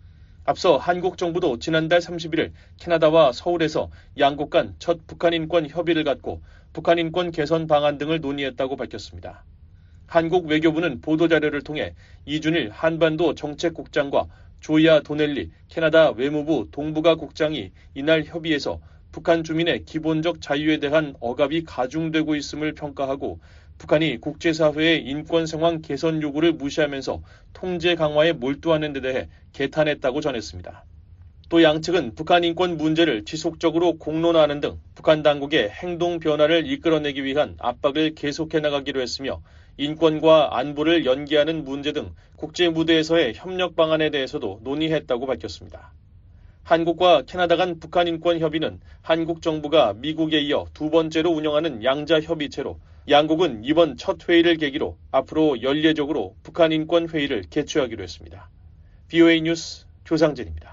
앞서 한국 정부도 지난달 삼십 일 캐나다와 서울에서 양국 간 첫 북한 인권 협의를 갖고 북한 인권 개선 방안 등을 논의했다고 밝혔습니다. 한국 외교부는 보도자료를 통해 이준일 한반도 정책국장과 조이아 도넬리 캐나다 외무부 동북아 국장이 이날 협의에서 북한 주민의 기본적 자유에 대한 억압이 가중되고 있음을 평가하고 북한이 국제사회의 인권 상황 개선 요구를 무시하면서 통제 강화에 몰두하는 데 대해 개탄했다고 전했습니다. 또 양측은 북한 인권 문제를 지속적으로 공론화하는 등 북한 당국의 행동 변화를 이끌어내기 위한 압박을 계속해 나가기로 했으며 인권과 안보를 연계하는 문제 등 국제 무대에서의 협력 방안에 대해서도 논의했다고 밝혔습니다. 한국과 캐나다 간 북한 인권 협의는 한국 정부가 미국에 이어 두 번째로 운영하는 양자 협의체로 양국은 이번 첫 회의를 계기로 앞으로 연례적으로 북한 인권 회의를 개최하기로 했습니다. 비오에이 뉴스 조상진입니다.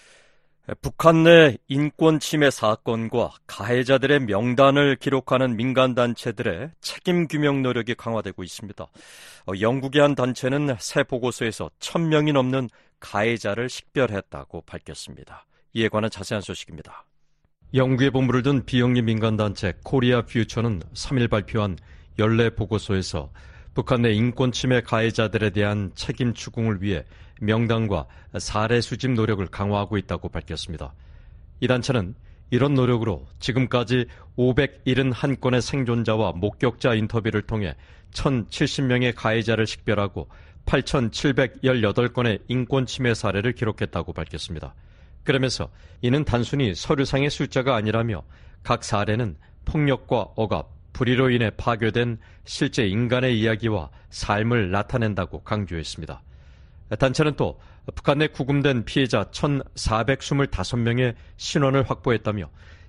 북한 내 인권 침해 사건과 가해자들의 명단을 기록하는 민간단체들의 책임 규명 노력이 강화되고 있습니다. 영국의 한 단체는 새 보고서에서 천 명이 넘는 가해자를 식별했다고 밝혔습니다. 이에 관한 자세한 소식입니다. 영국에 본부를 둔 비영리 민간단체 코리아 퓨처는 삼 일 발표한 연례 보고서에서 북한 내 인권 침해 가해자들에 대한 책임 추궁을 위해 명단과 사례 수집 노력을 강화하고 있다고 밝혔습니다. 이 단체는 이런 노력으로 지금까지 오백칠십일 건의 생존자와 목격자 인터뷰를 통해 천칠십 명의 가해자를 식별하고 팔천칠백십팔 건의 인권 침해 사례를 기록했다고 밝혔습니다. 그러면서 이는 단순히 서류상의 숫자가 아니라며 각 사례는 폭력과 억압, 불의로 인해 파괴된 실제 인간의 이야기와 삶을 나타낸다고 강조했습니다. 단체는 또 북한 내 구금된 피해자 천사백이십오 명의 신원을 확보했다며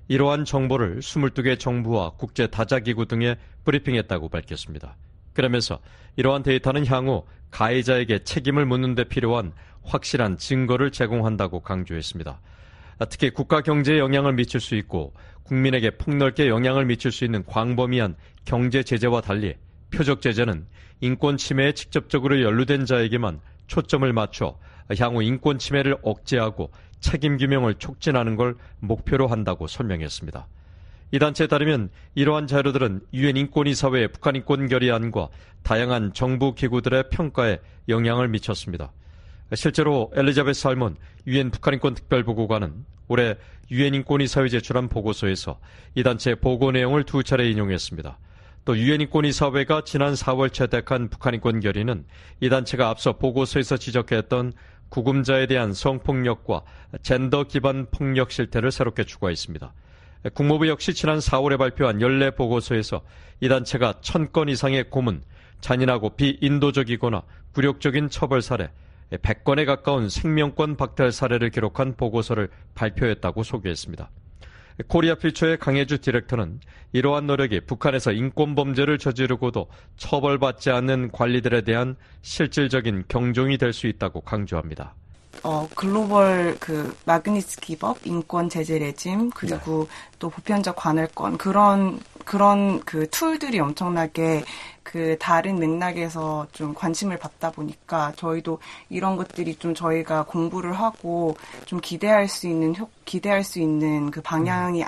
이러한 정보를 스물두 개 정부와 국제 다자기구 등에 브리핑했다고 밝혔습니다. 그러면서 이러한 데이터는 향후 가해자에게 책임을 묻는 데 필요한 확실한 증거를 제공한다고 강조했습니다. 특히 국가 경제에 영향을 미칠 수 있고 국민에게 폭넓게 영향을 미칠 수 있는 광범위한 경제 제재와 달리 표적 제재는 인권 침해에 직접적으로 연루된 자에게만 초점을 맞춰 향후 인권 침해를 억제하고 책임 규명을 촉진하는 걸 목표로 한다고 설명했습니다. 이 단체에 따르면 이러한 자료들은 유엔 인권이사회의 북한 인권 결의안과 다양한 정부 기구들의 평가에 영향을 미쳤습니다. 실제로 엘리자베스 살몬 유엔 북한 인권 특별보고관은 올해 유엔 인권이사회 제출한 보고서에서 이 단체의 보고 내용을 두 차례 인용했습니다. 또 유엔 인권이사회가 지난 사월 채택한 북한 인권 결의는 이 단체가 앞서 보고서에서 지적했던 구금자에 대한 성폭력과 젠더 기반 폭력 실태를 새롭게 추가했습니다. 국무부 역시 지난 사월에 발표한 연례 보고서에서 이 단체가 천 건 이상의 고문, 잔인하고 비인도적이거나 굴욕적인 처벌 사례, 백 건에 가까운 생명권 박탈 사례를 기록한 보고서를 발표했다고 소개했습니다. 코리아 퓨처의 강혜주 디렉터는 이러한 노력이 북한에서 인권 범죄를 저지르고도 처벌받지 않는 관리들에 대한 실질적인 경종이 될 수 있다고 강조합니다. 어, 글로벌 그 마그니츠키 법, 인권 제재 레짐, 그리고 네. 또 보편적 관할권, 그런, 그런 그 툴들이 엄청나게 그 다른 맥락에서 좀 관심을 받다 보니까 저희도 이런 것들이 좀 저희가 공부를 하고 좀 기대할 수 있는, 효, 기대할 수 있는 그 방향이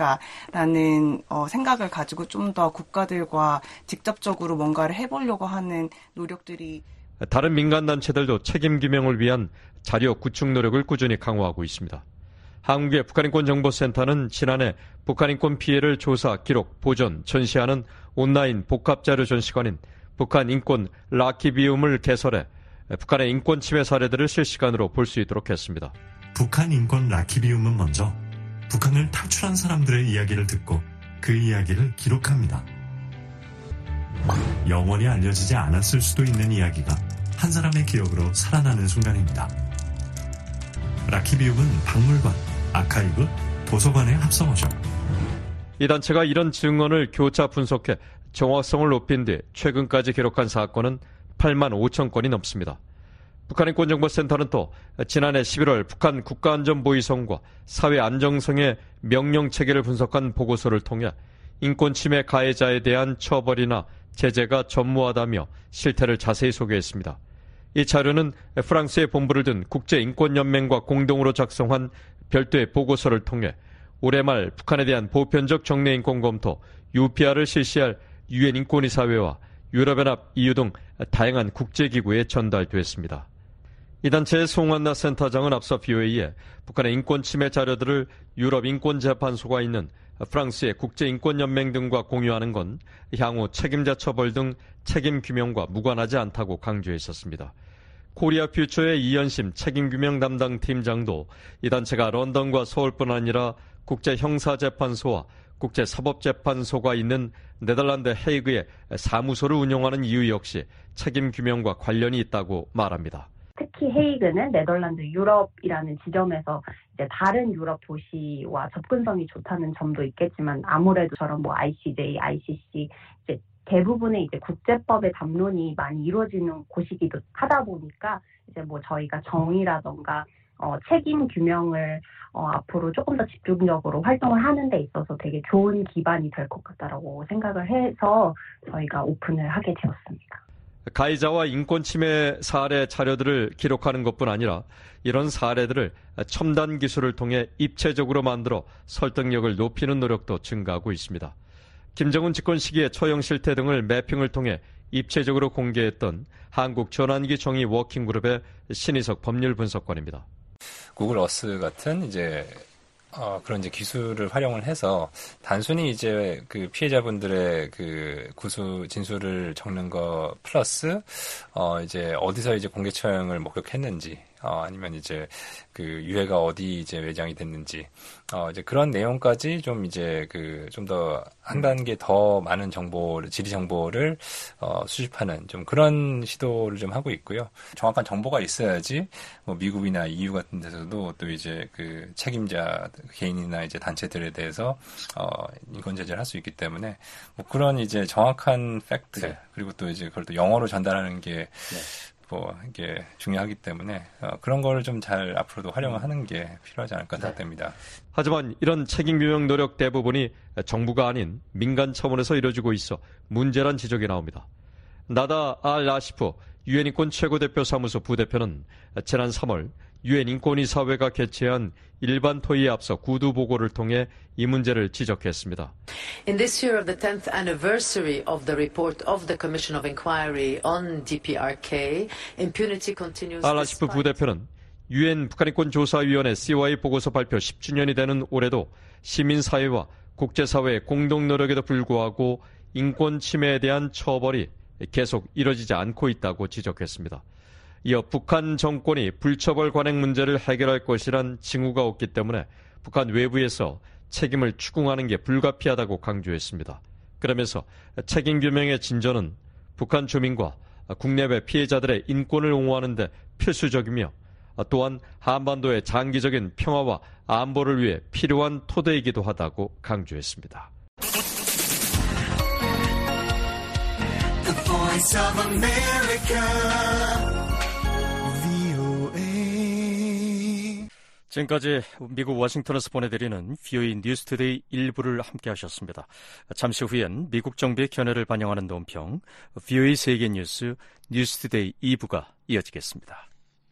아닐까라는 어, 생각을 가지고 좀 더 국가들과 직접적으로 뭔가를 해보려고 하는 노력들이 다른 민간단체들도 책임 규명을 위한 자료 구축 노력을 꾸준히 강화하고 있습니다. 한국의 북한인권정보센터는 지난해 북한인권 피해를 조사, 기록, 보존, 전시하는 온라인 복합자료 전시관인 북한인권 라키비움을 개설해 북한의 인권 침해 사례들을 실시간으로 볼 수 있도록 했습니다. 북한인권 라키비움은 먼저 북한을 탈출한 사람들의 이야기를 듣고 그 이야기를 기록합니다. 영원히 알려지지 않았을 수도 있는 이야기가 한 사람의 기억으로 살아나는 순간입니다. 라키비움은 박물관, 아카이브, 도서관의 합성어죠. 이 단체가 이런 증언을 교차 분석해 정확성을 높인 뒤 최근까지 기록한 사건은 팔만 오천 건이 넘습니다. 북한인권정보센터는 또 지난해 십일월 북한 국가안전보위성과 사회안정성의 명령체계를 분석한 보고서를 통해 인권침해 가해자에 대한 처벌이나 제재가 전무하다며 실태를 자세히 소개했습니다. 이 자료는 프랑스의 본부를 둔 국제인권연맹과 공동으로 작성한 별도의 보고서를 통해 올해 말 북한에 대한 보편적 정례 인권 검토 유피알을 실시할 유엔 인권이사회와 유럽연합, 이유 등 다양한 국제기구에 전달됐습니다. 이 단체의 송한나 센터장은 앞서 비오에이에 북한의 인권 침해 자료들을 유럽 인권재판소가 있는 프랑스의 국제인권연맹 등과 공유하는 건 향후 책임자 처벌 등 책임 규명과 무관하지 않다고 강조했었습니다. 코리아 퓨처의 이현심 책임규명 담당 팀장도 이 단체가 런던과 서울뿐 아니라 국제형사재판소와 국제사법재판소가 있는 네덜란드 헤이그에 사무소를 운영하는 이유 역시 책임규명과 관련이 있다고 말합니다. 특히 헤이그는 네덜란드 유럽이라는 지점에서 이제 다른 유럽 도시와 접근성이 좋다는 점도 있겠지만 아무래도 저런 뭐 아이씨제이, 아이씨씨 이제 대부분의 이제 국제법의 담론이 많이 이루어지는 곳이기도 하다 보니까 이제 뭐 저희가 정의라던가 어, 책임 규명을 어, 앞으로 조금 더 집중적으로 활동을 하는 데 있어서 되게 좋은 기반이 될 것 같다라고 생각을 해서 저희가 오픈을 하게 되었습니다. 가해자와 인권 침해 사례 자료들을 기록하는 것뿐 아니라 이런 사례들을 첨단 기술을 통해 입체적으로 만들어 설득력을 높이는 노력도 증가하고 있습니다. 김정은 집권 시기의 처형 실태 등을 매핑을 통해 입체적으로 공개했던 한국전환기 정의 워킹그룹의 신희석 법률 분석관입니다. 구글 어스 같은 이제 어, 그런 이제 기술을 활용을 해서 단순히 이제 그 피해자분들의 그 구수 진술을 적는 거 플러스 어 이제 어디서 이제 공개 처형을 목격했는지 어, 아니면 이제 그 유해가 어디 이제 외장이 됐는지, 어, 이제 그런 내용까지 좀 이제 그 좀 더 한 단계 더 많은 정보를, 지리 정보를 어, 수집하는 좀 그런 시도를 좀 하고 있고요. 정확한 정보가 있어야지 뭐 미국이나 이유 같은 데서도 또 이제 그 책임자 개인이나 이제 단체들에 대해서 어, 인권 제재를 할 수 있기 때문에 뭐 그런 이제 정확한 팩트 네. 그리고 또 이제 그걸 또 영어로 전달하는 게 네. 뭐 이게 중요하기 때문에 어, 그런 거를 좀 잘 앞으로도 활용하는 게 필요하지 않을까 생각됩니다. 하지만 이런 책임 규명 노력 대부분이 정부가 아닌 민간 차원에서 이뤄지고 있어 문제란 지적이 나옵니다. 나다 알 라시프 유엔 인권 최고대표 사무소 부대표는 지난 삼월 유엔 인권이사회가 개최한 일반 토의에 앞서 구두 보고를 통해 이 문제를 지적했습니다. In this year of the tenth anniversary of the report of the Commission of Inquiry on 디피아르케이, impunity continues. 알라시프 부대표는 유엔 북한인권조사위원회 씨오아이 보고서 발표 십 주년이 되는 올해도 시민사회와 국제사회의 공동 노력에도 불구하고 인권 침해에 대한 처벌이 계속 이뤄지지 않고 있다고 지적했습니다. 이어 북한 정권이 불처벌 관행 문제를 해결할 것이란 징후가 없기 때문에 북한 외부에서 책임을 추궁하는 게 불가피하다고 강조했습니다. 그러면서 책임 규명의 진전은 북한 주민과 국내외 피해자들의 인권을 옹호하는 데 필수적이며 또한 한반도의 장기적인 평화와 안보를 위해 필요한 토대이기도 하다고 강조했습니다. The Voice of America. 지금까지 미국 워싱턴에서 보내드리는 브이오에이 뉴스투데이 일부를 함께 하셨습니다. 잠시 후엔 미국 정부의 견해를 반영하는 논평 브이오에이 세계뉴스 뉴스투데이 이 부가 이어지겠습니다.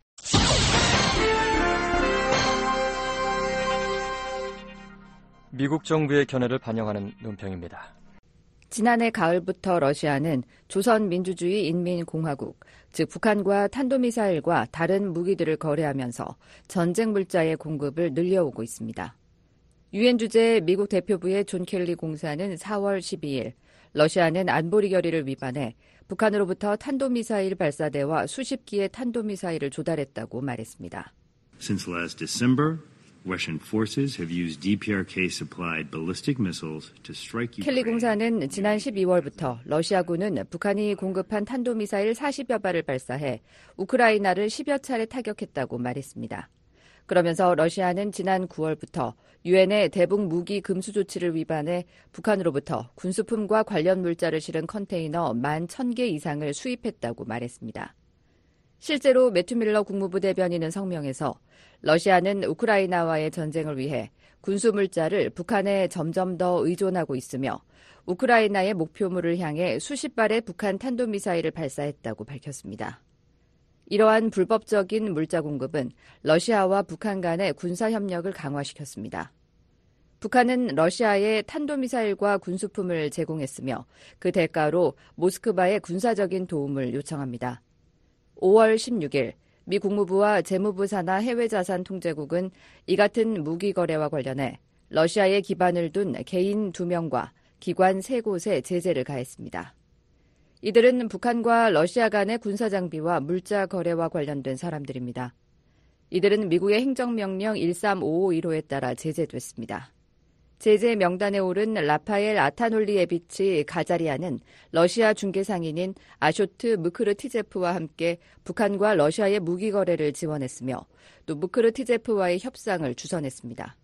미국 정부의 견해를 반영하는 논평입니다. 지난해 가을부터 러시아는 조선민주주의 인민공화국, 즉 북한과 탄도미사일과 다른 무기들을 거래하면서 전쟁 물자의 공급을 늘려오고 있습니다. 유엔 주재 미국 대표부의 존 켈리 공사는 사월 십이일 러시아는 안보리 결의를 위반해 북한으로부터 탄도미사일 발사대와 수십 기의 탄도미사일을 조달했다고 말했습니다. Since last December, Russian forces have used 디피아르케이-supplied ballistic missiles to strike Ukraine. 켈리 공사는 지난 십이월부터 러시아군은 북한이 공급한 탄도미사일 사십여 발을 발사해 우크라이나를 십여 차례 타격했다고 말했습니다. 그러면서 러시아는 지난 구월부터 유엔의 대북 무기 금수 조치를 위반해 북한으로부터 군수품과 관련 물자를 실은 컨테이너 만 천 개 이상을 수입했다고 말했습니다. 실제로 매튜 밀러 국무부 대변인은 성명에서 러시아는 우크라이나와의 전쟁을 위해 군수 물자를 북한에 점점 더 의존하고 있으며 우크라이나의 목표물을 향해 수십 발의 북한 탄도미사일을 발사했다고 밝혔습니다. 이러한 불법적인 물자 공급은 러시아와 북한 간의 군사협력을 강화시켰습니다. 북한은 러시아에 탄도미사일과 군수품을 제공했으며 그 대가로 모스크바에 군사적인 도움을 요청합니다. 오월 십육일 미 국무부와 재무부 산하 해외자산통제국은 이 같은 무기 거래와 관련해 러시아에 기반을 둔 개인 두 명과 기관 세 곳에 제재를 가했습니다. 이들은 북한과 러시아 간의 군사장비와 물자 거래와 관련된 사람들입니다. 이들은 미국의 행정명령 일삼오오일호에 따라 제재됐습니다. 제재 명단에 오른 라파엘 아타놀리에비치 가자리아는 러시아 중개상인인 아쇼트 무크르티제프와 함께 북한과 러시아의 무기 거래를 지원했으며 또 무크르티제프와의 협상을 주선했습니다.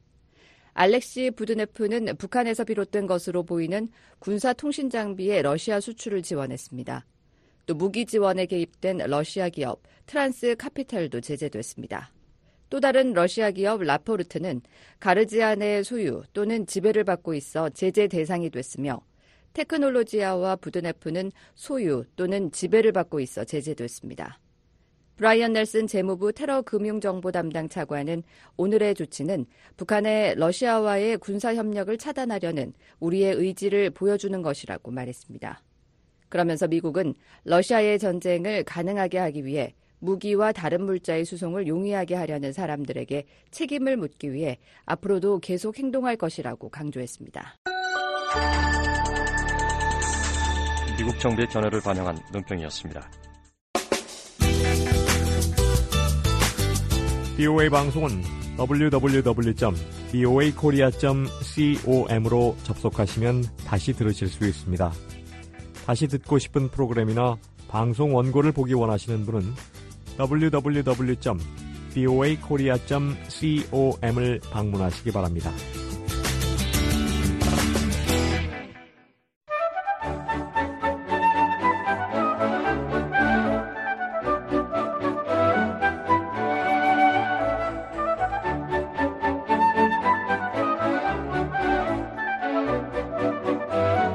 알렉시 부드네프는 북한에서 비롯된 것으로 보이는 군사통신 장비의 러시아 수출을 지원했습니다. 또 무기 지원에 개입된 러시아 기업 트란스 카피탈도 제재됐습니다. 또 다른 러시아 기업 라포르트는 가르지안의 소유 또는 지배를 받고 있어 제재 대상이 됐으며 테크놀로지아와 부드네프는 소유 또는 지배를 받고 있어 제재됐습니다. 브라이언 넬슨 재무부 테러금융정보 담당 차관은 오늘의 조치는 북한의 러시아와의 군사협력을 차단하려는 우리의 의지를 보여주는 것이라고 말했습니다. 그러면서 미국은 러시아의 전쟁을 가능하게 하기 위해 무기와 다른 물자의 수송을 용이하게 하려는 사람들에게 책임을 묻기 위해 앞으로도 계속 행동할 것이라고 강조했습니다. 미국 정부의 견해를 반영한 논평이었습니다. 비오에이 방송은 더블유 더블유 더블유 점 비오에이 코리아 점 com으로 접속하시면 다시 들으실 수 있습니다. 다시 듣고 싶은 프로그램이나 방송 원고를 보기 원하시는 분은 더블유 더블유 더블유 점 비오에이 코리아 점 com을 방문하시기 바랍니다.